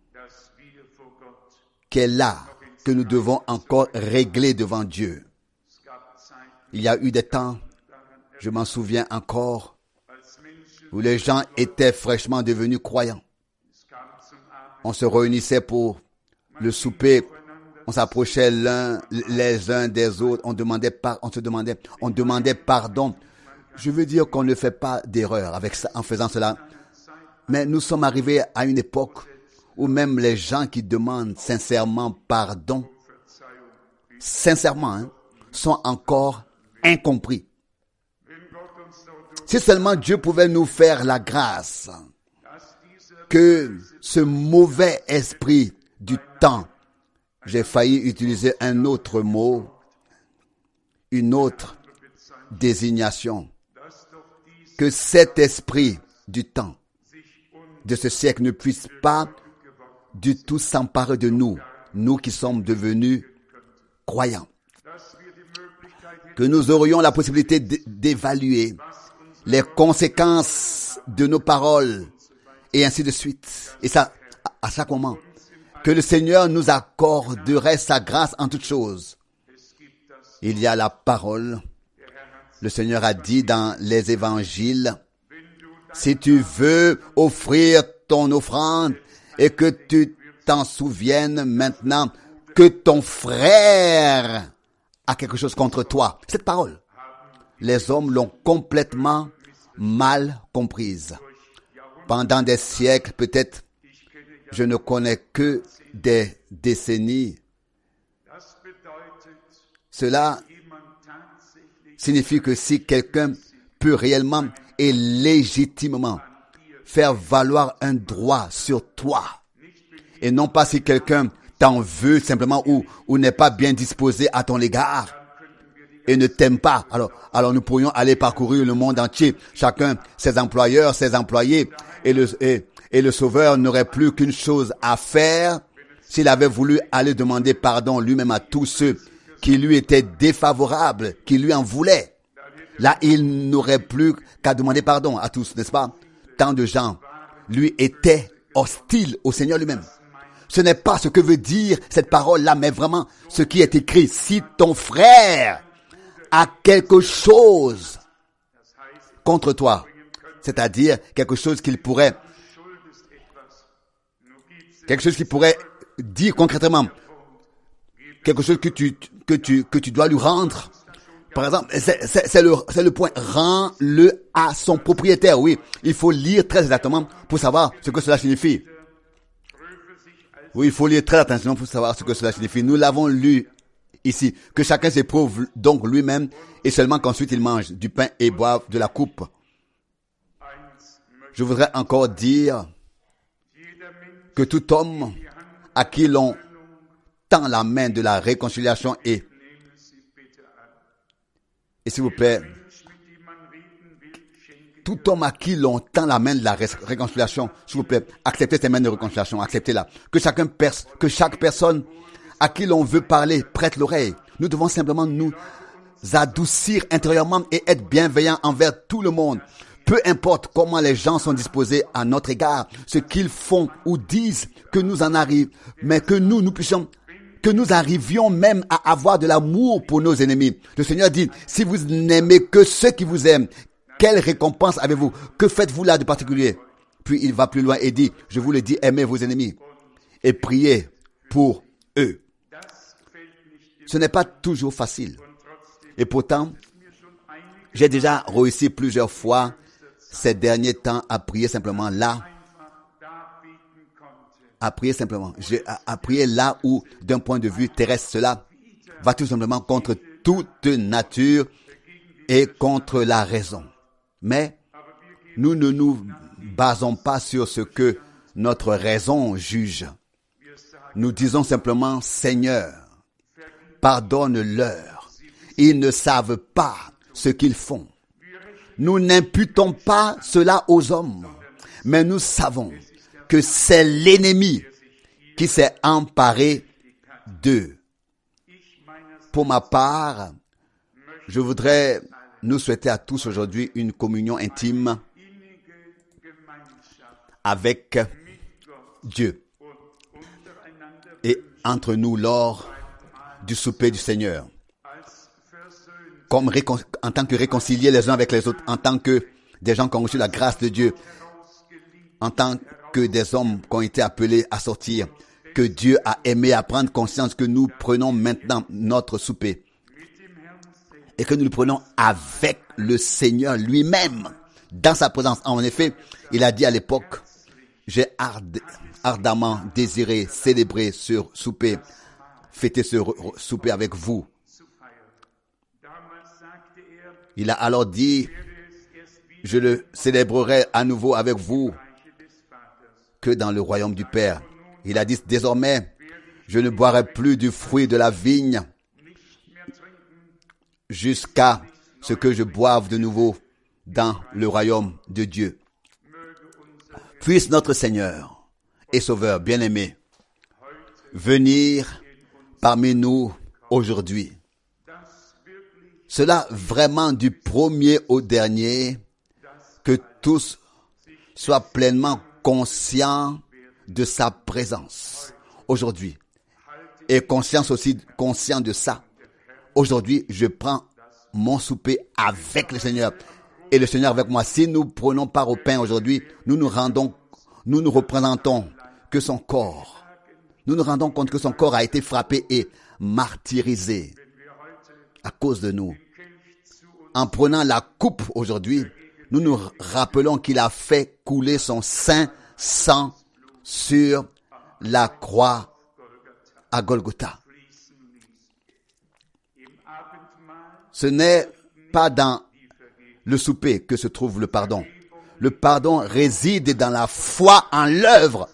qui est là, que nous devons encore régler devant Dieu. Il y a eu des temps, je m'en souviens encore, où les gens étaient fraîchement devenus croyants. On se réunissait pour le souper, on s'approchait l'un, les uns des autres, on demandait par, on se demandait, on demandait pardon. Je veux dire qu'on ne fait pas d'erreur avec ça, en faisant cela. Mais nous sommes arrivés à une époque où même les gens qui demandent sincèrement pardon, sincèrement, hein, sont encore incompris. Si seulement Dieu pouvait nous faire la grâce que ce mauvais esprit du temps, j'ai failli utiliser un autre mot, une autre désignation, que cet esprit du temps, de ce siècle, ne puisse pas du tout s'emparer de nous, nous qui sommes devenus croyants. Que nous aurions la possibilité d'évaluer les conséquences de nos paroles et ainsi de suite. Et ça, à chaque moment, que le Seigneur nous accorderait sa grâce en toutes choses. Il y a la parole. Le Seigneur a dit dans les évangiles, si tu veux offrir ton offrande et que tu t'en souviennes maintenant que ton frère a quelque chose contre toi. Cette parole, les hommes l'ont complètement mal comprise. Pendant des siècles, peut-être, je ne connais que des décennies. Cela signifie que si quelqu'un peut réellement et légitimement faire valoir un droit sur toi, et non pas si quelqu'un t'en veut simplement ou, ou n'est pas bien disposé à ton égard et ne t'aime pas, alors, alors nous pourrions aller parcourir le monde entier, chacun ses employeurs, ses employés, et le, et, et le Sauveur n'aurait plus qu'une chose à faire s'il avait voulu aller demander pardon lui-même à tous ceux qui lui étaient défavorables, qui lui en voulaient. Là, il n'aurait plus qu'à demander pardon à tous, n'est-ce pas? Tant de gens lui étaient hostiles au Seigneur lui-même. Ce n'est pas ce que veut dire cette parole-là, mais vraiment ce qui est écrit. Si ton frère a quelque chose contre toi, c'est-à-dire quelque chose qu'il pourrait, quelque chose qu'il pourrait dire concrètement, quelque chose que tu, que tu, que tu dois lui rendre. Par exemple, c'est, c'est, c'est le, c'est le point. Rends-le à son propriétaire. Oui, il faut lire très exactement pour savoir ce que cela signifie. Oui, il faut lire très attentivement pour savoir ce que cela signifie. Nous l'avons lu ici. Que chacun s'éprouve donc lui-même et seulement qu'ensuite il mange du pain et boive de la coupe. Je voudrais encore dire que tout homme à qui l'on tend la main de la réconciliation et, et s'il vous plaît, tout homme à qui l'on tend la main de la ré- réconciliation, s'il vous plaît, acceptez ces mains de réconciliation, acceptez-la. Que chacun pers- que chaque personne à qui l'on veut parler prête l'oreille. Nous devons simplement nous adoucir intérieurement et être bienveillants envers tout le monde. Peu importe comment les gens sont disposés à notre égard, ce qu'ils font ou disent, que nous en arrive, mais que nous, nous puissions, que nous arrivions même à avoir de l'amour pour nos ennemis. Le Seigneur dit, si vous n'aimez que ceux qui vous aiment, quelle récompense avez-vous? Que faites-vous là de particulier? Puis il va plus loin et dit, je vous le dis, aimez vos ennemis et priez pour eux. Ce n'est pas toujours facile. Et pourtant, j'ai déjà réussi plusieurs fois ces derniers temps à prier simplement là. À prier simplement. J'ai à, à prier là où, d'un point de vue terrestre, cela va tout simplement contre toute nature et contre la raison. Mais nous ne nous basons pas sur ce que notre raison juge. Nous disons simplement, Seigneur, pardonne-leur. Ils ne savent pas ce qu'ils font. Nous n'imputons pas cela aux hommes, mais nous savons que c'est l'ennemi qui s'est emparé d'eux. Pour ma part, je voudrais nous souhaiter à tous aujourd'hui une communion intime avec Dieu et entre nous lors du souper du Seigneur, comme récon- en tant que réconciliés les uns avec les autres, en tant que des gens qui ont reçu la grâce de Dieu, en tant que des hommes qui ont été appelés à sortir, que Dieu a aimé, à prendre conscience que nous prenons maintenant notre souper et que nous le prenons avec le Seigneur lui-même, dans sa présence. En effet, il a dit à l'époque, j'ai ard- ardemment désiré célébrer ce souper, fêter ce re- souper avec vous. Il a alors dit, je le célébrerai à nouveau avec vous que dans le royaume du Père. Il a dit, désormais, je ne boirai plus du fruit de la vigne jusqu'à ce que je boive de nouveau dans le royaume de Dieu. Puisse notre Seigneur et Sauveur bien-aimé venir parmi nous aujourd'hui. Cela vraiment du premier au dernier, que tous soient pleinement conscients de sa présence aujourd'hui. Et conscience aussi, conscient de ça. Aujourd'hui, je prends mon souper avec le Seigneur et le Seigneur avec moi. Si nous prenons part au pain aujourd'hui, nous nous rendons, nous nous représentons que son corps, nous nous rendons compte que son corps a été frappé et martyrisé à cause de nous. En prenant la coupe aujourd'hui, nous nous rappelons qu'il a fait couler son saint sang sur la croix à Golgotha. Ce n'est pas dans le souper que se trouve le pardon. Le pardon réside dans la foi en l'œuvre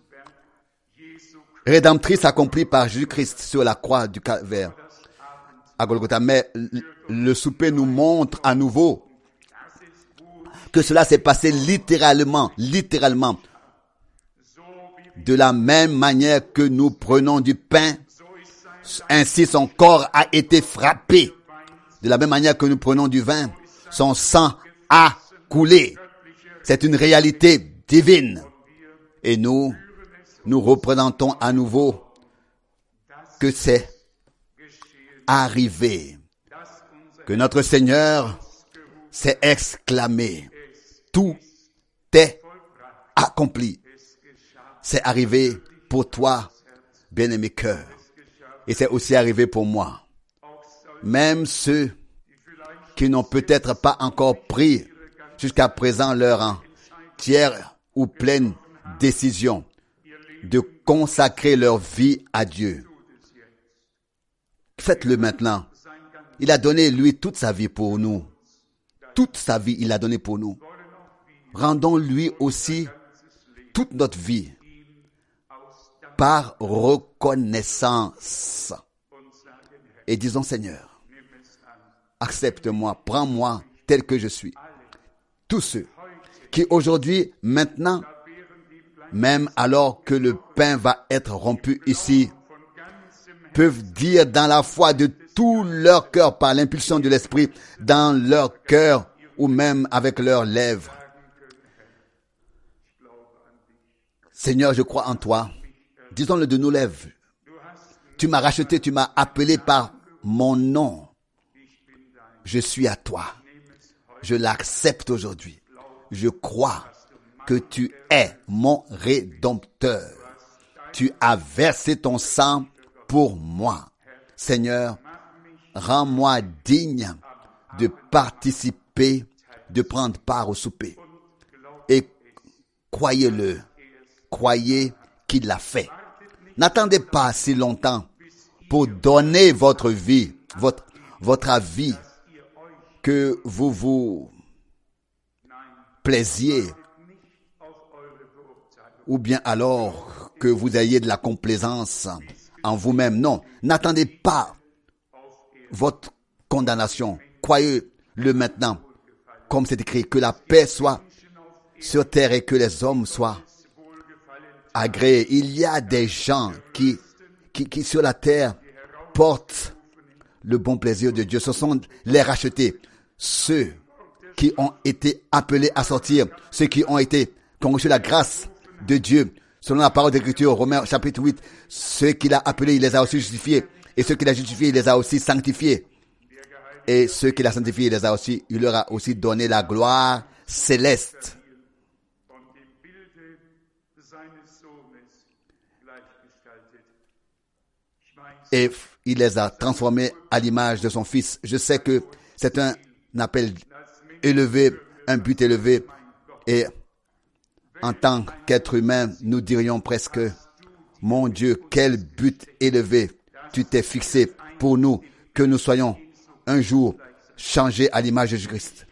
rédemptrice accomplie par Jésus-Christ sur la croix du Calvaire à Golgotha. Mais le souper nous montre à nouveau que cela s'est passé littéralement, littéralement, de la même manière que nous prenons du pain, ainsi son corps a été frappé. De la même manière que nous prenons du vin, son sang a coulé. C'est une réalité divine. Et nous, nous représentons à nouveau que c'est arrivé, que notre Seigneur s'est exclamé, tout est accompli. C'est arrivé pour toi, bien-aimé cœur. Et c'est aussi arrivé pour moi. Même ceux qui n'ont peut-être pas encore pris jusqu'à présent leur entière ou pleine décision de consacrer leur vie à Dieu. Faites-le maintenant. Il a donné, lui, toute sa vie pour nous. Toute sa vie, il a donné pour nous. Rendons-lui aussi toute notre vie par reconnaissance. Et disons, Seigneur, accepte-moi, prends-moi tel que je suis. Tous ceux qui aujourd'hui, maintenant, même alors que le pain va être rompu ici, peuvent dire dans la foi de tout leur cœur, par l'impulsion de l'Esprit, dans leur cœur ou même avec leurs lèvres. Seigneur, je crois en toi. Disons-le de nos lèvres. Tu m'as racheté, tu m'as appelé par mon nom. Je suis à toi. Je l'accepte aujourd'hui. Je crois que tu es mon Rédempteur. Tu as versé ton sang pour moi. Seigneur, rends-moi digne de participer, de prendre part au souper. Et croyez-le, croyez qu'il l'a fait. N'attendez pas si longtemps pour donner votre vie, votre, votre avis, que vous vous plaisiez, ou bien alors que vous ayez de la complaisance en vous-même. Non, n'attendez pas votre condamnation. Croyez-le maintenant, comme c'est écrit, que la paix soit sur terre et que les hommes soient agréés. Il y a des gens qui, qui, qui sur la terre portent le bon plaisir de Dieu. Ce sont les rachetés. ceux qui ont été appelés à sortir, ceux qui ont été, qui ont reçu la grâce de Dieu, selon la parole d'Écriture, Romains chapitre huit, ceux qu'il a appelés, il les a aussi justifiés, et ceux qu'il a justifiés, il les a aussi sanctifiés, et ceux qu'il a sanctifiés, il les a aussi, il leur a aussi donné la gloire céleste. Et il les a transformés à l'image de son Fils. Je sais que c'est un appel élevé, un but élevé. Et en tant qu'être humain, nous dirions presque, mon Dieu, quel but élevé tu t'es fixé pour nous, que nous soyons un jour changés à l'image de Jésus-Christ.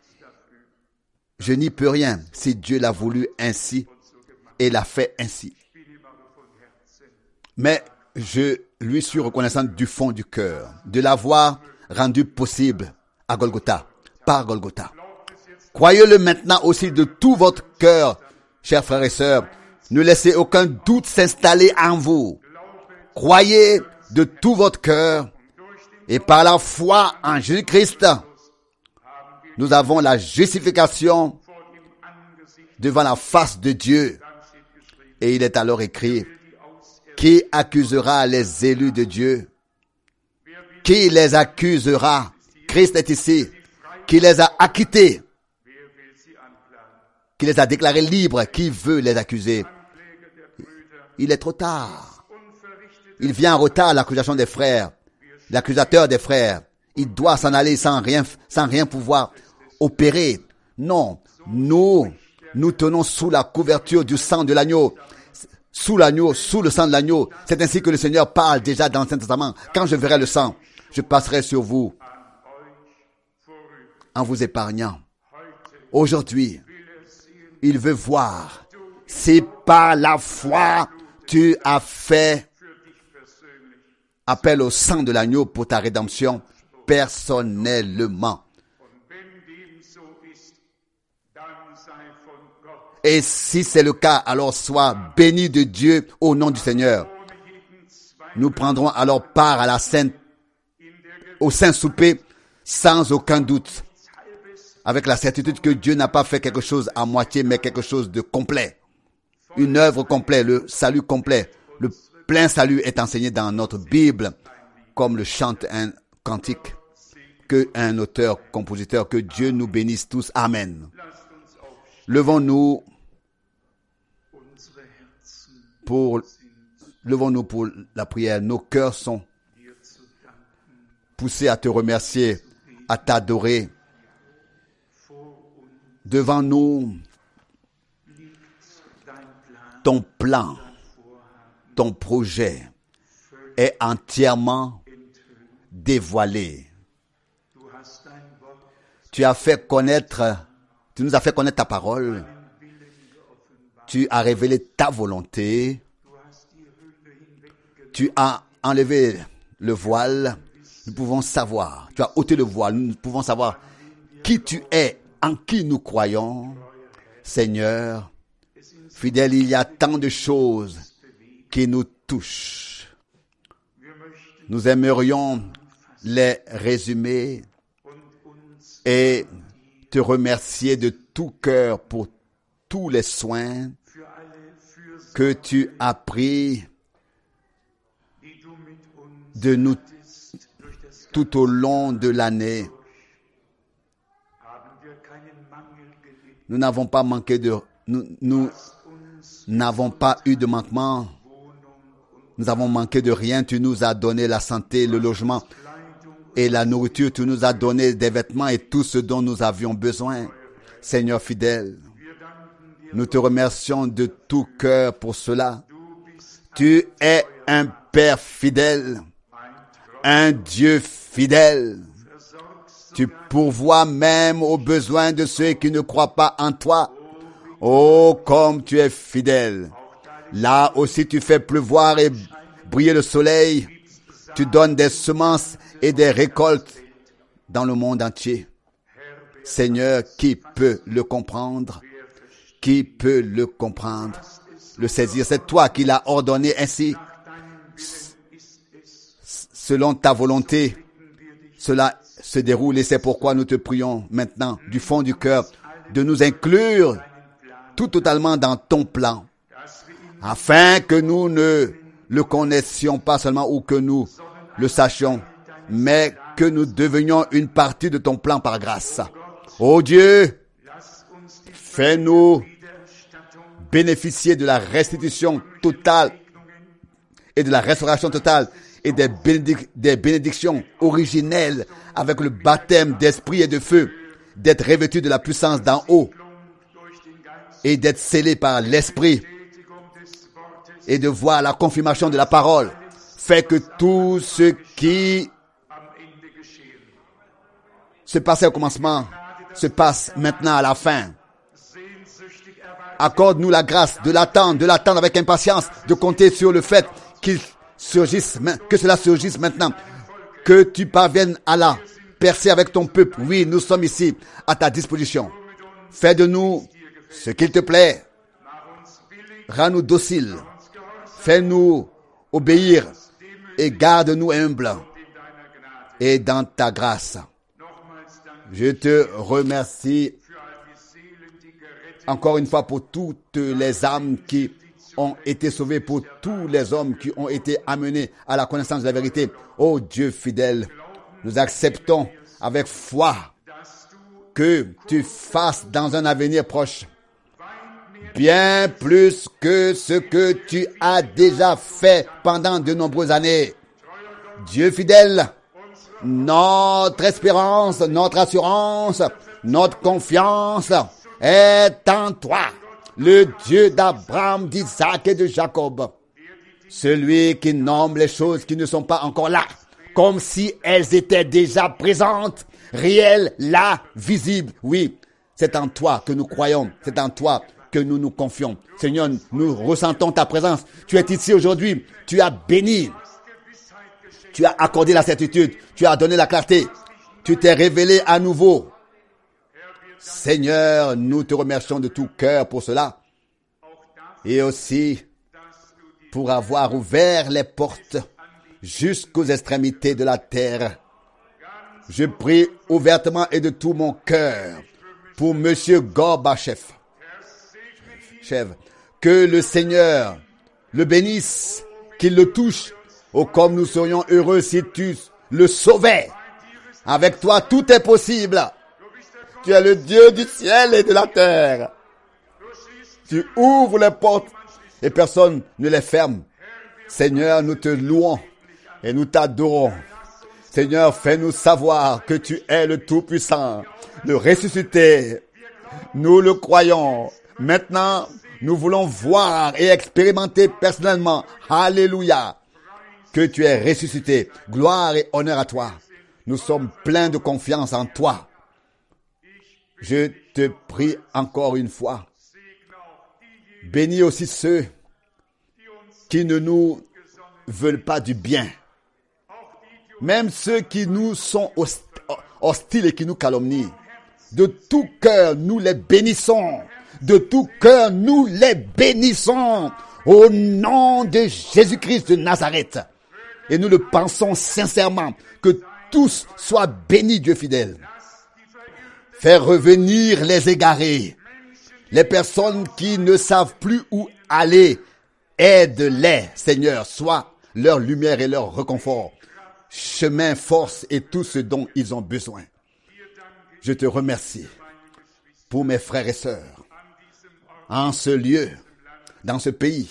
Je n'y peux rien si Dieu l'a voulu ainsi et l'a fait ainsi. Mais je lui suis reconnaissant du fond du cœur de l'avoir rendu possible à Golgotha, par Golgotha. Croyez-le maintenant aussi de tout votre cœur, chers frères et sœurs. Ne laissez aucun doute s'installer en vous. Croyez de tout votre cœur et par la foi en Jésus-Christ, nous avons la justification devant la face de Dieu. Et il est alors écrit, qui accusera les élus de Dieu? Qui les accusera? Christ est ici. Qui les a acquittés? Qui les a déclarés libres? Qui veut les accuser? Il est trop tard. Il vient en retard, l'accusation des frères, l'accusateur des frères. Il doit s'en aller sans rien, sans rien pouvoir opérer. Non, nous, nous tenons sous la couverture du sang de l'agneau. Sous l'agneau, sous le sang de l'agneau. C'est ainsi que le Seigneur parle déjà dans l'Ancien Testament. Quand je verrai le sang, je passerai sur vous en vous épargnant. Aujourd'hui, il veut voir si par la foi tu as fait appel au sang de l'agneau pour ta rédemption personnellement. Et si c'est le cas, alors sois béni de Dieu au nom du Seigneur. Nous prendrons alors part à la sainte, au saint souper sans aucun doute, avec la certitude que Dieu n'a pas fait quelque chose à moitié, mais quelque chose de complet. Une œuvre complète, le salut complet. Le plein salut est enseigné dans notre Bible, comme le chante un cantique, que un auteur, compositeur, que Dieu nous bénisse tous. Amen. Levons-nous pour, levons-nous pour la prière. Nos cœurs sont poussés à te remercier, à t'adorer. Devant nous, ton plan, ton projet est entièrement dévoilé. Tu as fait connaître, tu nous as fait connaître ta parole. Tu as révélé ta volonté. Tu as enlevé le voile. Nous pouvons savoir. Tu as ôté le voile. Nous pouvons savoir qui tu es, en qui nous croyons. Seigneur, fidèle, il y a tant de choses qui nous touchent. Nous aimerions les résumer et te remercier de tout cœur pour tous les soins que tu as pris de nous tout au long de l'année. Nous n'avons pas manqué de, nous, nous n'avons pas eu de manquement. Nous avons manqué de rien. Tu nous as donné la santé, le logement et la nourriture. Tu nous as donné des vêtements et tout ce dont nous avions besoin. Seigneur fidèle, nous te remercions de tout cœur pour cela. Tu es un Père fidèle, un Dieu fidèle. Tu pourvois même aux besoins de ceux qui ne croient pas en toi. Oh, comme tu es fidèle. Là aussi tu fais pleuvoir et briller le soleil. Tu donnes des semences et des récoltes dans le monde entier. Seigneur, qui peut le comprendre? Qui peut le comprendre? Le saisir, c'est toi qui l'as ordonné ainsi. Selon ta volonté, cela se déroule et c'est pourquoi nous te prions maintenant du fond du cœur de nous inclure tout totalement dans ton plan, afin que nous ne le connaissions pas seulement ou que nous le sachions, mais que nous devenions une partie de ton plan par grâce. Ô Dieu, fais-nous bénéficier de la restitution totale et de la restauration totale et des, bénédic- des bénédictions originelles avec le baptême d'esprit et de feu, d'être revêtus de la puissance d'en haut et d'être scellés par l'esprit et de voir la confirmation de la parole. Fait que tout ce qui se passait au commencement se passe maintenant à la fin. Accorde-nous la grâce de l'attendre, de l'attendre avec impatience, de compter sur le fait qu'il surgisse, que cela surgisse maintenant, que tu parviennes à la percer avec ton peuple. Oui, nous sommes ici à ta disposition. Fais de nous ce qu'il te plaît. Rends-nous dociles. Fais-nous obéir et garde-nous humbles et dans ta grâce. Je te remercie encore une fois pour toutes les âmes qui ont été sauvées, pour tous les hommes qui ont été amenés à la connaissance de la vérité. Ô Dieu fidèle, nous acceptons avec foi que tu fasses dans un avenir proche bien plus que ce que tu as déjà fait pendant de nombreuses années. Dieu fidèle, notre espérance, notre assurance, notre confiance est en toi, le Dieu d'Abraham, d'Isaac et de Jacob, celui qui nomme les choses qui ne sont pas encore là, comme si elles étaient déjà présentes, réelles, là, visibles. Oui, c'est en toi que nous croyons, c'est en toi que nous nous confions. Seigneur, nous ressentons ta présence. Tu es ici aujourd'hui, tu as béni, tu as accordé la certitude, tu as donné la clarté, tu t'es révélé à nouveau. Seigneur, nous te remercions de tout cœur pour cela et aussi pour avoir ouvert les portes jusqu'aux extrémités de la terre. Je prie ouvertement et de tout mon cœur pour Monsieur Gorbatchev, chef, que le Seigneur le bénisse, qu'il le touche. Oh, comme nous serions heureux si tu le sauvais. Avec toi, tout est possible. Tu es le Dieu du ciel et de la terre. Tu ouvres les portes et personne ne les ferme. Seigneur, nous te louons et nous t'adorons. Seigneur, fais-nous savoir que tu es le Tout-Puissant, le ressuscité. Nous le croyons. Maintenant, nous voulons voir et expérimenter personnellement, alléluia, que tu es ressuscité. Gloire et honneur à toi. Nous sommes pleins de confiance en toi. Je te prie encore une fois. Bénis aussi ceux qui ne nous veulent pas du bien. Même ceux qui nous sont hostiles et qui nous calomnient. De tout cœur, nous les bénissons. De tout cœur, nous les bénissons. Au nom de Jésus-Christ de Nazareth. Et nous le pensons sincèrement. Que tous soient bénis, Dieu fidèle. Faire revenir les égarés. Les personnes qui ne savent plus où aller. Aide-les, Seigneur. Sois leur lumière et leur réconfort. Chemin, force et tout ce dont ils ont besoin. Je te remercie pour mes frères et sœurs en ce lieu, dans ce pays,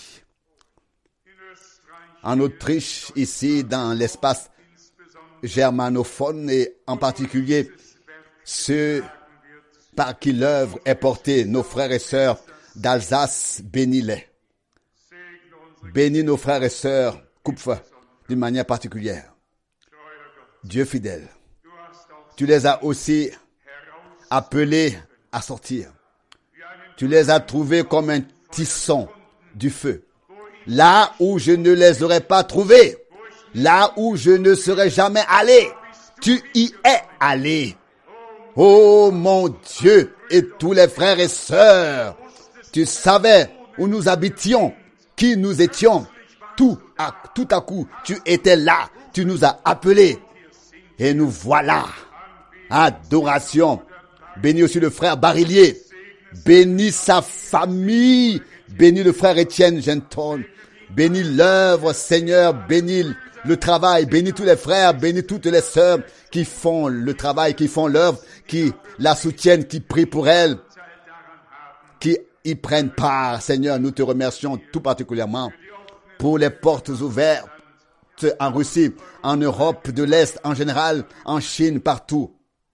en Autriche, ici dans l'espace germanophone et en particulier ceux par qui l'œuvre est portée, nos frères et sœurs d'Alsace, bénis-les. Bénis nos frères et sœurs Kupfer d'une manière particulière. Dieu fidèle, tu les as aussi appelés à sortir. Tu les as trouvés comme un tisson du feu. Là où je ne les aurais pas trouvés, là où je ne serais jamais allé, tu y es allé. Oh mon Dieu et tous les frères et sœurs, tu savais où nous habitions, qui nous étions. Tout à, tout à coup, tu étais là, tu nous as appelés. Et nous voilà Adoration. Bénis aussi le frère Barillier. Bénis sa famille. Bénis le frère Étienne Genton. Bénis l'œuvre, Seigneur. Bénis le travail. Bénis tous les frères. Bénis toutes les sœurs qui font le travail, qui font l'œuvre, qui la soutiennent, qui prient pour elle, qui y prennent part. Seigneur, nous te remercions tout particulièrement pour les portes ouvertes en Russie, en Europe de l'Est, en général, en Chine, partout.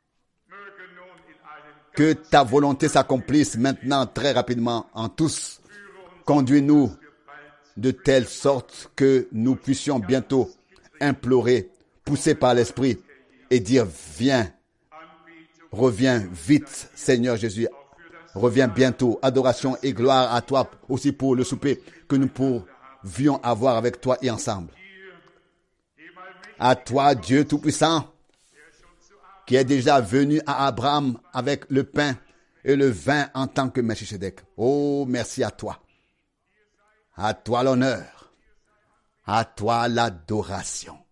Que ta volonté s'accomplisse maintenant très rapidement en tous. Conduis-nous de telle sorte que nous puissions bientôt implorer, poussés par l'Esprit et dire viens, reviens vite Seigneur Jésus, reviens bientôt. Adoration et gloire à toi aussi pour le souper que nous pouvions avoir avec toi et ensemble. À toi Dieu Tout-Puissant, qui est déjà venu à Abraham avec le pain et le vin en tant que Melchisedec. Oh, merci à toi. À toi l'honneur. À toi l'adoration.